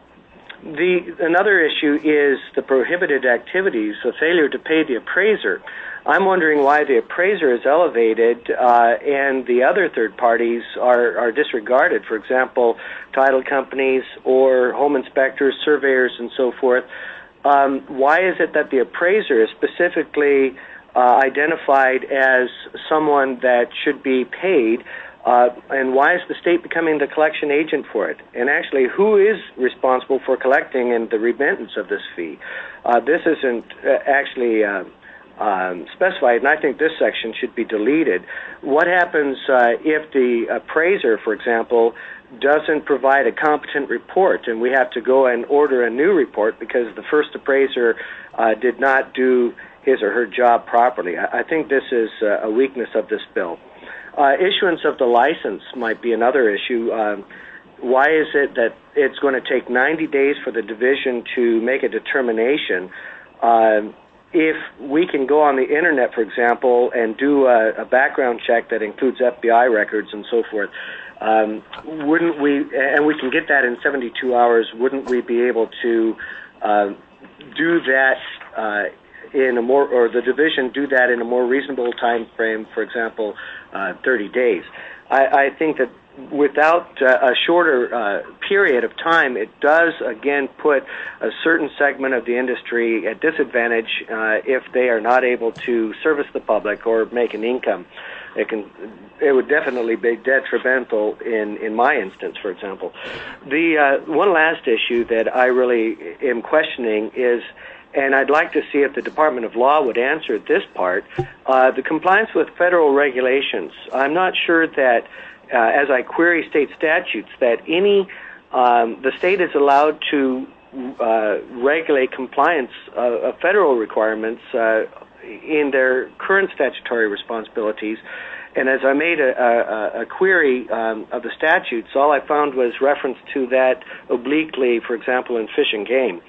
the another issue is the prohibited activities, the failure to pay the appraiser. I'm wondering why the appraiser is elevated uh, and the other third parties are, are disregarded. For example, title companies or home inspectors, surveyors, and so forth. Um, why is it that the appraiser is specifically uh, identified as someone that should be paid? Uh, and why is the state becoming the collection agent for it? And actually, who is responsible for collecting and the remittance of this fee? Uh, this isn't uh, actually uh, um, specified, and I think this section should be deleted. What happens uh, if the appraiser, for example, doesn't provide a competent report, and we have to go and order a new report because the first appraiser uh, did not do his or her job properly? I, I think this is uh, a weakness of this bill. Uh, issuance of the license might be another issue. Um, why is it that it's going to take ninety days for the division to make a determination? Uh, if we can go on the internet, for example, and do a, a background check that includes F B I records and so forth, um, wouldn't we, and we can get that in seventy-two hours, wouldn't we be able to uh, do that uh, in a more, or the division do that in a more reasonable time frame, for example, uh, thirty days. I, I think that without uh, a shorter uh, period of time, it does again put a certain segment of the industry at disadvantage uh, if they are not able to service the public or make an income. It can, it would definitely be detrimental in, in my instance, for example. The uh, one last issue that I really am questioning is, and I'd like to see if the Department of Law would answer this part, uh, the compliance with federal regulations. I'm not sure that, uh, as I query state statutes, that any, um, the state is allowed to uh, regulate compliance uh, of federal requirements uh, in their current statutory responsibilities. And as I made a, a, a query um, of the statutes, all I found was reference to that obliquely, for example, in Fish and Game.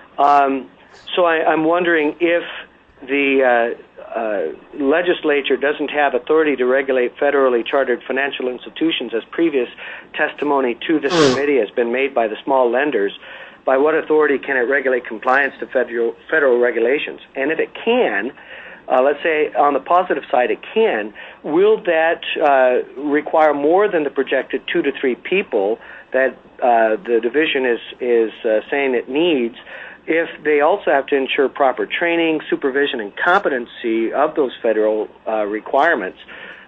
Um, So I, I'm wondering if the uh, uh, legislature doesn't have authority to regulate federally chartered financial institutions, as previous testimony to this committee has been made by the small lenders, by what authority can it regulate compliance to federal, federal regulations? And if it can, uh, let's say on the positive side it can, will that uh, require more than the projected two to three people that uh, the division is, is uh, saying it needs, if they also have to ensure proper training, supervision, and competency of those federal uh, requirements?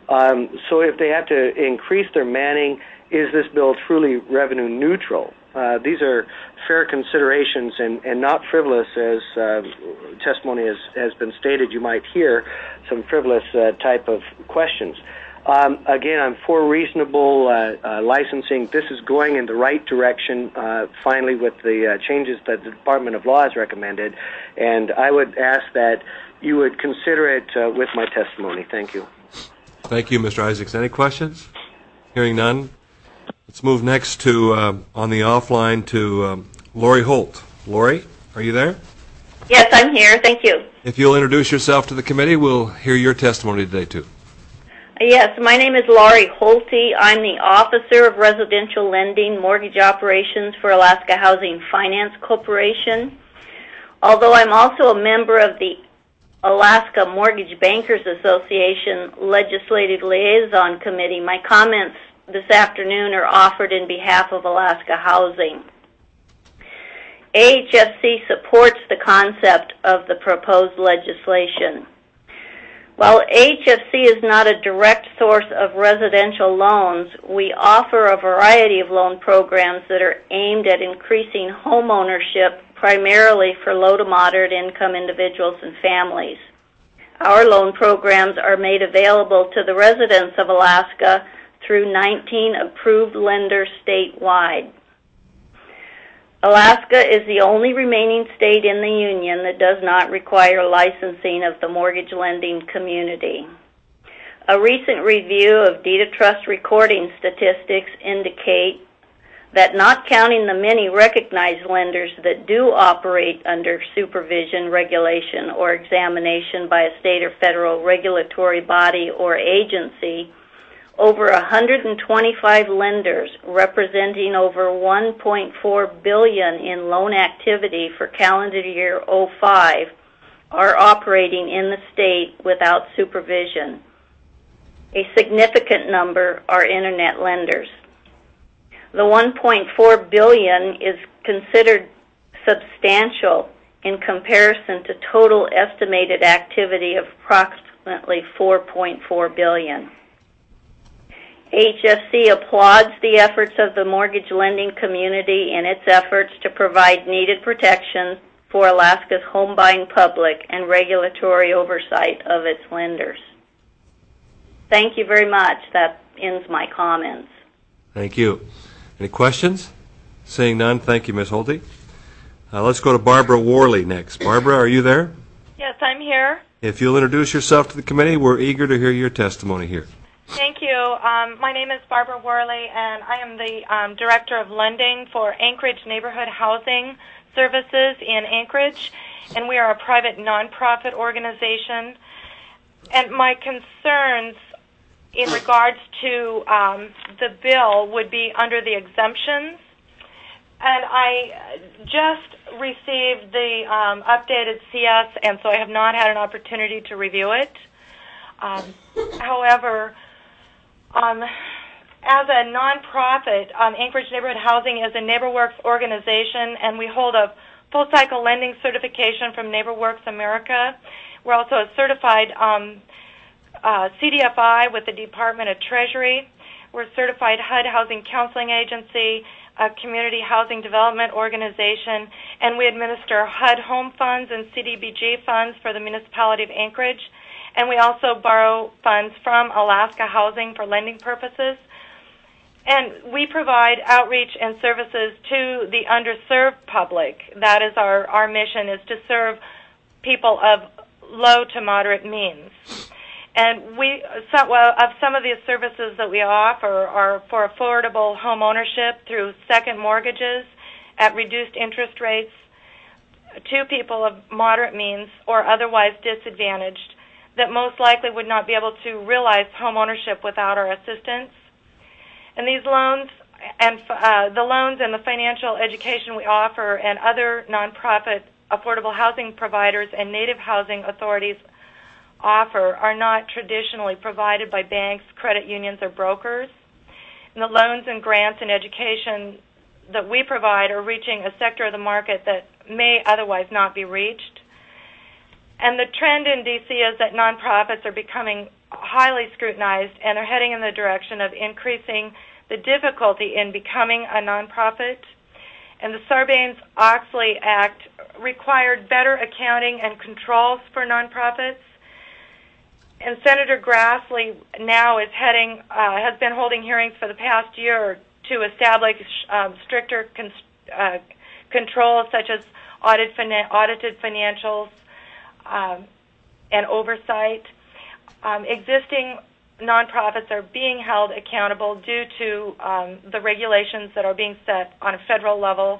Um, so if they have to increase their manning, is this bill truly revenue neutral? Uh, these are fair considerations and, and not frivolous, as uh, testimony has, has been stated. You might hear some frivolous uh, type of questions. Um, again, I'm for reasonable uh, uh, licensing. This is going in the right direction, uh, finally, with the uh, changes that the Department of Law has recommended. And I would ask that you would consider it uh, with my testimony. Thank you. Thank you, Mister Isaacs. Any questions? Hearing none. Let's move next to, uh, on the offline, to um, Lori Holt. Lori, are you there? Yes, I'm here. Thank you. If you'll introduce yourself to the committee, we'll hear your testimony today, too. Yes, my name is Laurie Holte. I'm the Officer of Residential Lending Mortgage Operations for Alaska Housing Finance Corporation. Although I'm also a member of the Alaska Mortgage Bankers Association Legislative Liaison Committee, my comments this afternoon are offered in behalf of Alaska Housing. A H F C supports the concept of the proposed legislation. While A H F C is not a direct source of residential loans, we offer a variety of loan programs that are aimed at increasing home ownership, primarily for low to moderate income individuals and families. Our loan programs are made available to the residents of Alaska through nineteen approved lenders statewide. Alaska is the only remaining state in the Union that does not require licensing of the mortgage lending community. A recent review of deed of trust recording statistics indicate that, not counting the many recognized lenders that do operate under supervision, regulation, or examination by a state or federal regulatory body or agency, over one hundred twenty-five lenders representing over one point four billion dollars in loan activity for calendar year oh five are operating in the state without supervision. A significant number are internet lenders. The one point four billion dollars is considered substantial in comparison to total estimated activity of approximately four point four billion dollars. A H F C applauds the efforts of the mortgage lending community in its efforts to provide needed protection for Alaska's home buying public and regulatory oversight of its lenders. Thank you very much. That ends my comments. Thank you. Any questions? Seeing none, thank you, Miz Holte. Uh, let's go to Barbara Worley next. Barbara, are you there? Yes, I'm here. If you'll introduce yourself to the committee, we're eager to hear your testimony here. Thank you. Um, my name is Barbara Worley, and I am the um, Director of Lending for Anchorage Neighborhood Housing Services in Anchorage, and we are a private nonprofit organization. And my concerns in regards to um, the bill would be under the exemptions. And I just received the um, updated C S, and so I have not had an opportunity to review it. Um, however, Um, as a nonprofit, um, Anchorage Neighborhood Housing is a NeighborWorks organization, and we hold a full-cycle lending certification from NeighborWorks America. We're also a certified um, uh, C D F I with the Department of Treasury. We're a certified H U D housing counseling agency, a community housing development organization, and we administer H U D home funds and C D B G funds for the municipality of Anchorage. And we also borrow funds from Alaska Housing for lending purposes. And we provide outreach and services to the underserved public. That is our, our mission, is to serve people of low to moderate means. And we, some, well, of some of the services that we offer are for affordable home ownership through second mortgages at reduced interest rates to people of moderate means or otherwise disadvantaged that most likely would not be able to realize home ownership without our assistance. And these loans and uh, the loans and the financial education we offer and other nonprofit affordable housing providers and native housing authorities offer are not traditionally provided by banks, credit unions, or brokers. And the loans and grants and education that we provide are reaching a sector of the market that may otherwise not be reached. And the trend in D C is that nonprofits are becoming highly scrutinized and are heading in the direction of increasing the difficulty in becoming a nonprofit. And the Sarbanes-Oxley Act required better accounting and controls for nonprofits. And Senator Grassley now is heading, uh, has been holding hearings for the past year to establish um, stricter con- uh, controls such as audit fina- audited financials um, and oversight. Um, existing nonprofits are being held accountable due to um, the regulations that are being set on a federal level.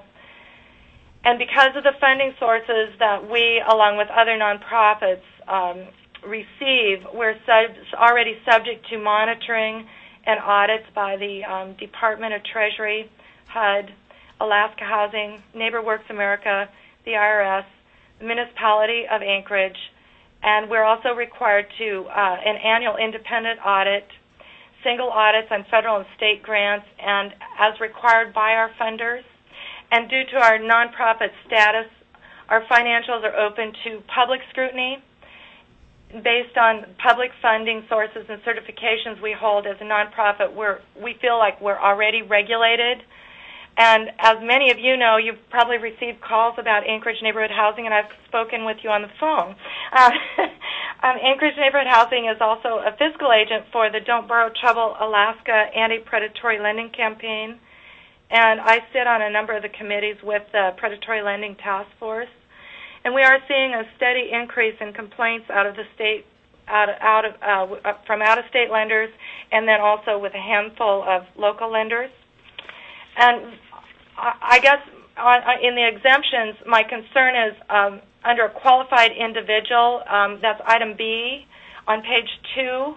And because of the funding sources that we, along with other nonprofits, um, receive, we're sub- already subject to monitoring and audits by the um, Department of Treasury, H U D, Alaska Housing, NeighborWorks America, the I R S, the Municipality of Anchorage, and we're also required to uh, an annual independent audit, single audits on federal and state grants, and as required by our funders. And due to our nonprofit status, our financials are open to public scrutiny. Based on public funding sources and certifications we hold as a nonprofit, we're, we feel like we're already regulated. And as many of you know, you've probably received calls about Anchorage Neighborhood Housing, and I've spoken with you on the phone. Uh, um, Anchorage Neighborhood Housing is also a fiscal agent for the Don't Borrow Trouble Alaska Anti-Predatory Lending Campaign, and I sit on a number of the committees with the Predatory Lending Task Force. And we are seeing a steady increase in complaints out of the state, out of, out of uh, from out-of-state lenders, and then also with a handful of local lenders. And I guess on, in the exemptions, my concern is um, under a qualified individual. Um, that's item B on page two.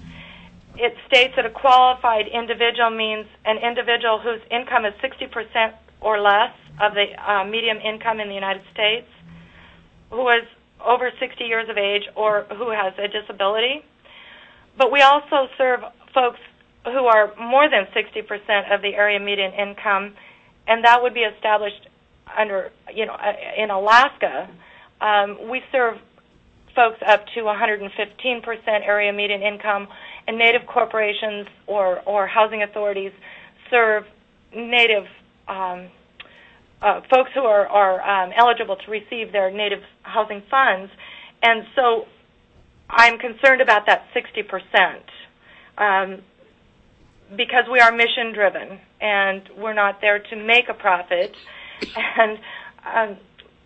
It states that a qualified individual means an individual whose income is sixty percent or less of the uh, median income in the United States, who is over sixty years of age, or who has a disability. But we also serve folks who are more than sixty percent of the area median income, and that would be established under, you know, in Alaska. Um, we serve folks up to one hundred fifteen percent area median income, and Native corporations or, or housing authorities serve Native um, Uh, folks who are, are um, eligible to receive their Native housing funds. And so I'm concerned about that sixty percent um, because we are mission-driven and we're not there to make a profit. And um,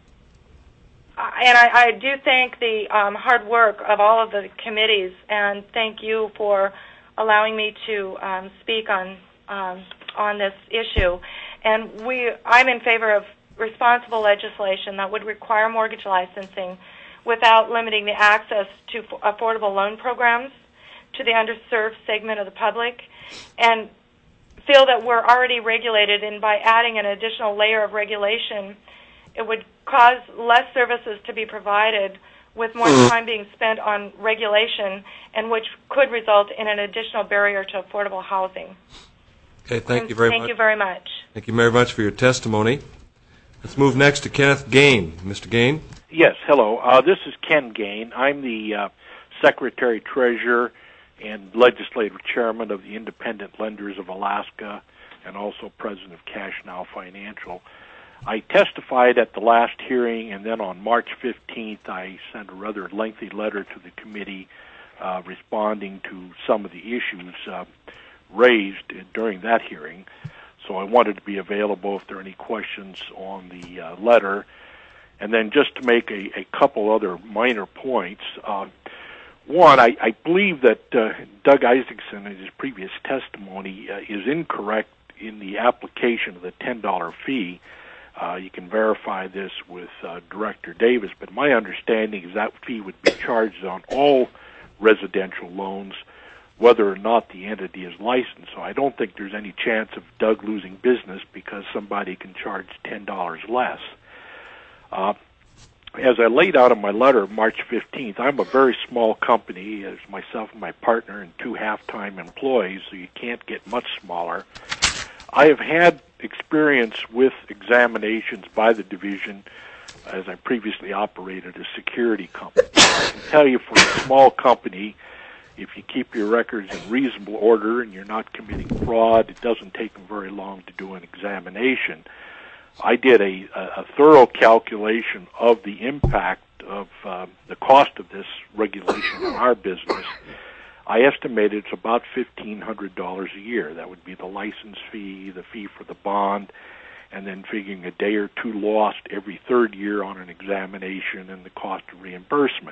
and I, I do thank the um, hard work of all of the committees, and thank you for allowing me to um, speak on um, on this issue. And we, I'm in favor of responsible legislation that would require mortgage licensing without limiting the access to affordable loan programs to the underserved segment of the public, and feel that we're already regulated, and by adding an additional layer of regulation, it would cause less services to be provided with more time being spent on regulation, and which could result in an additional barrier to affordable housing. Okay, thank you very Thank much. you very much. Thank you very much for your testimony. Let's move next to Kenneth Gain. Mister Gain? Yes, hello. Uh, this is Ken Gain. I'm the uh, Secretary Treasurer and Legislative Chairman of the Independent Lenders of Alaska, and also President of Cash Now Financial. I testified at the last hearing, and then on March fifteenth I sent a rather lengthy letter to the committee uh, responding to some of the issues uh, raised during that hearing. So I wanted to be available if there are any questions on the uh, letter. And then just to make a, a couple other minor points. Uh, one, I, I believe that uh, Doug Isaacson, in his previous testimony, uh, is incorrect in the application of the ten dollar fee. Uh, you can verify this with uh, Director Davis, but my understanding is that fee would be charged on all residential loans, whether or not the entity is licensed. So I don't think there's any chance of Doug losing business because somebody can charge ten dollars less. Uh, as I laid out in my letter March fifteenth, I'm a very small company. As myself and my partner and two half-time employees, so you can't get much smaller. I have had experience with examinations by the division as I previously operated a security company. I can tell you for a small company, if you keep your records in reasonable order and you're not committing fraud, it doesn't take them very long to do an examination. I did a, a thorough calculation of the impact of uh, the cost of this regulation on our business. I estimate it's about fifteen hundred dollars a year. That would be the license fee, the fee for the bond, and then figuring a day or two lost every third year on an examination and the cost of reimbursement.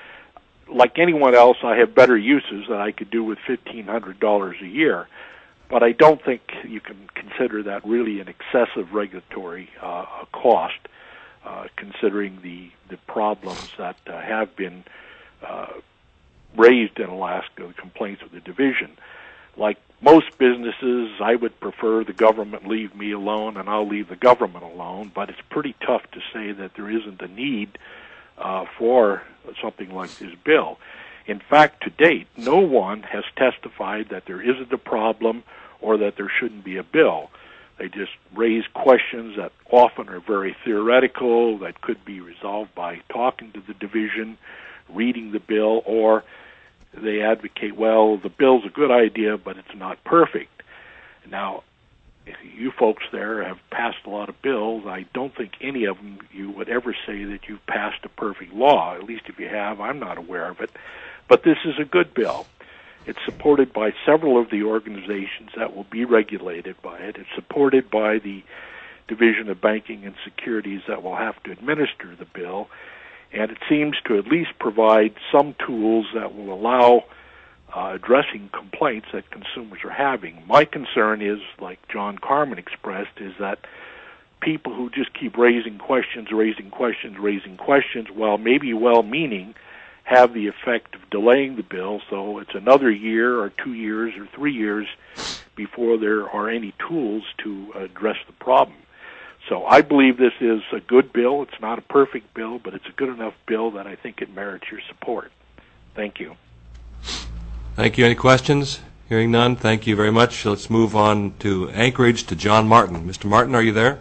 Like anyone else, I have better uses that I could do with fifteen hundred dollars a year, but I don't think you can consider that really an excessive regulatory uh, cost, uh, considering the, the problems that uh, have been uh, raised in Alaska, the complaints of the division. Like most businesses, I would prefer the government leave me alone and I'll leave the government alone, but it's pretty tough to say that there isn't a need uh, for something like this bill. In fact, to date, no one has testified that there isn't a problem or that there shouldn't be a bill. They just raise questions that often are very theoretical, that could be resolved by talking to the division, reading the bill, or they advocate, well, the bill's a good idea, but it's not perfect. Now, you folks there have passed a lot of bills. I don't think any of them you would ever say that you've passed a perfect law. At least if you have, I'm not aware of it. But this is a good bill. It's supported by several of the organizations that will be regulated by it. It's supported by the Division of Banking and Securities that will have to administer the bill. And it seems to at least provide some tools that will allow uh, addressing complaints that consumers are having. My concern is, like John Carmen expressed, is that people who just keep raising questions, raising questions, raising questions, while maybe well-meaning, have the effect of delaying the bill, so it's another year or two years or three years before there are any tools to address the problem. So I believe this is a good bill. It's not a perfect bill, but it's a good enough bill that I think it merits your support. Thank you. Thank you. Any questions? Hearing none, thank you very much. Let's move on to Anchorage, to John Martin. Mister Martin, are you there?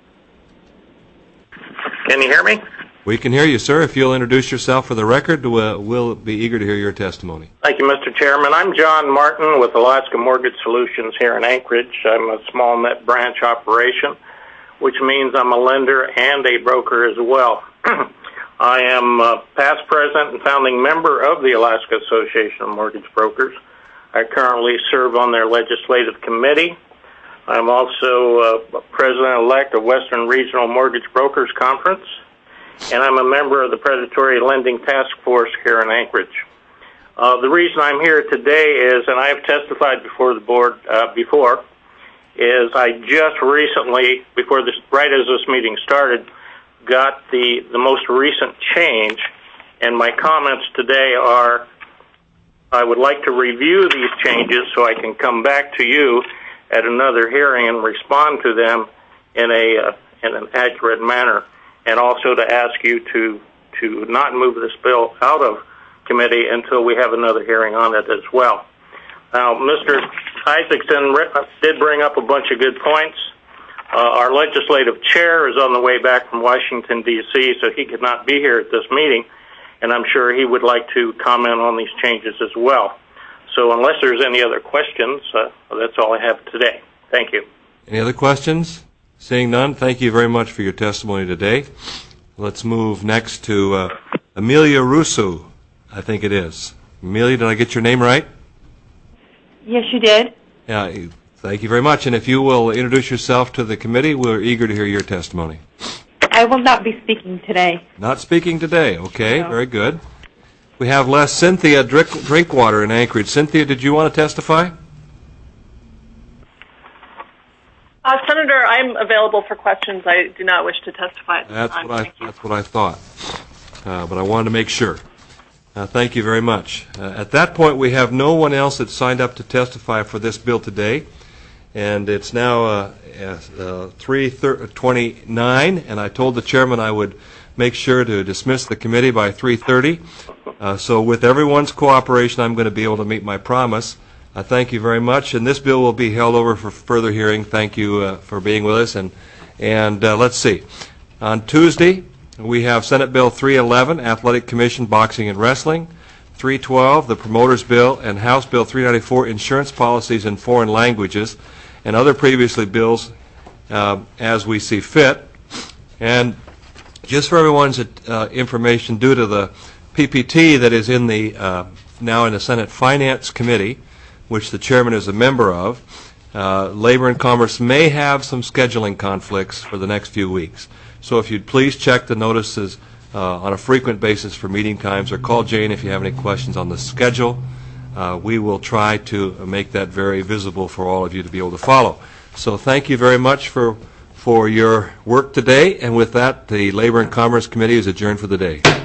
Can you hear me? We can hear you, sir. If you'll introduce yourself for the record, we'll be eager to hear your testimony. Thank you, Mister Chairman. I'm John Martin with Alaska Mortgage Solutions here in Anchorage. I'm a small net branch operation, which means I'm a lender and a broker as well. I am a past president and founding member of the Alaska Association of Mortgage Brokers. I currently serve on their legislative committee. I'm also uh, president-elect of Western Regional Mortgage Brokers Conference, and I'm a member of the Predatory Lending Task Force here in Anchorage. Uh, the reason I'm here today is, and I have testified before the board uh, before, is I just recently, before this, right as this meeting started, got the, the most recent change, and my comments today are, I would like to review these changes so I can come back to you at another hearing and respond to them in a uh, in an accurate manner, and also to ask you to to not move this bill out of committee until we have another hearing on it as well. Now, Mister Isaacson did bring up a bunch of good points. Uh, our legislative chair is on the way back from Washington, D C, so he could not be here at this meeting, and I'm sure he would like to comment on these changes as well. So unless there's any other questions, uh, that's all I have today. Thank you. Any other questions? Seeing none, thank you very much for your testimony today. Let's move next to uh, Amelia Russo, I think it is. Amelia, did I get your name right? Yes, you did. Yeah, thank you very much. And if you will introduce yourself to the committee, we're eager to hear your testimony. I will not be speaking today. Not speaking today. Okay, No. Very good. We have less Cynthia Drink, Drinkwater in Anchorage. Cynthia, did you want to testify? Uh, Senator, I'm available for questions. I do not wish to testify at this That's time. what I. That's what I thought. Uh, but I wanted to make sure. Uh, thank you very much. Uh, at that point, we have no one else that signed up to testify for this bill today, and it's now uh, uh, three twenty-nine. And I told the chairman I would make sure to dismiss the committee by three thirty. Uh, so, with everyone's cooperation, I'm going to be able to meet my promise. I thank you very much, and this bill will be held over for further hearing. Thank you uh, for being with us. And and uh, let's see. On Tuesday, we have Senate Bill three eleven, Athletic Commission, Boxing and Wrestling. three twelve, the Promoters Bill, and House Bill three ninety-four, insurance policies in foreign languages, and other previously bills uh, as we see fit. And just for everyone's uh, information, due to the P P T that is in the uh, now in the Senate Finance Committee, which the chairman is a member of, uh, Labor and Commerce may have some scheduling conflicts for the next few weeks. So if you'd please check the notices uh, on a frequent basis for meeting times, or call Jane if you have any questions on the schedule. Uh, we will try to make that very visible for all of you to be able to follow. So thank you very much for, for your work today, and with that, the Labor and Commerce Committee is adjourned for the day.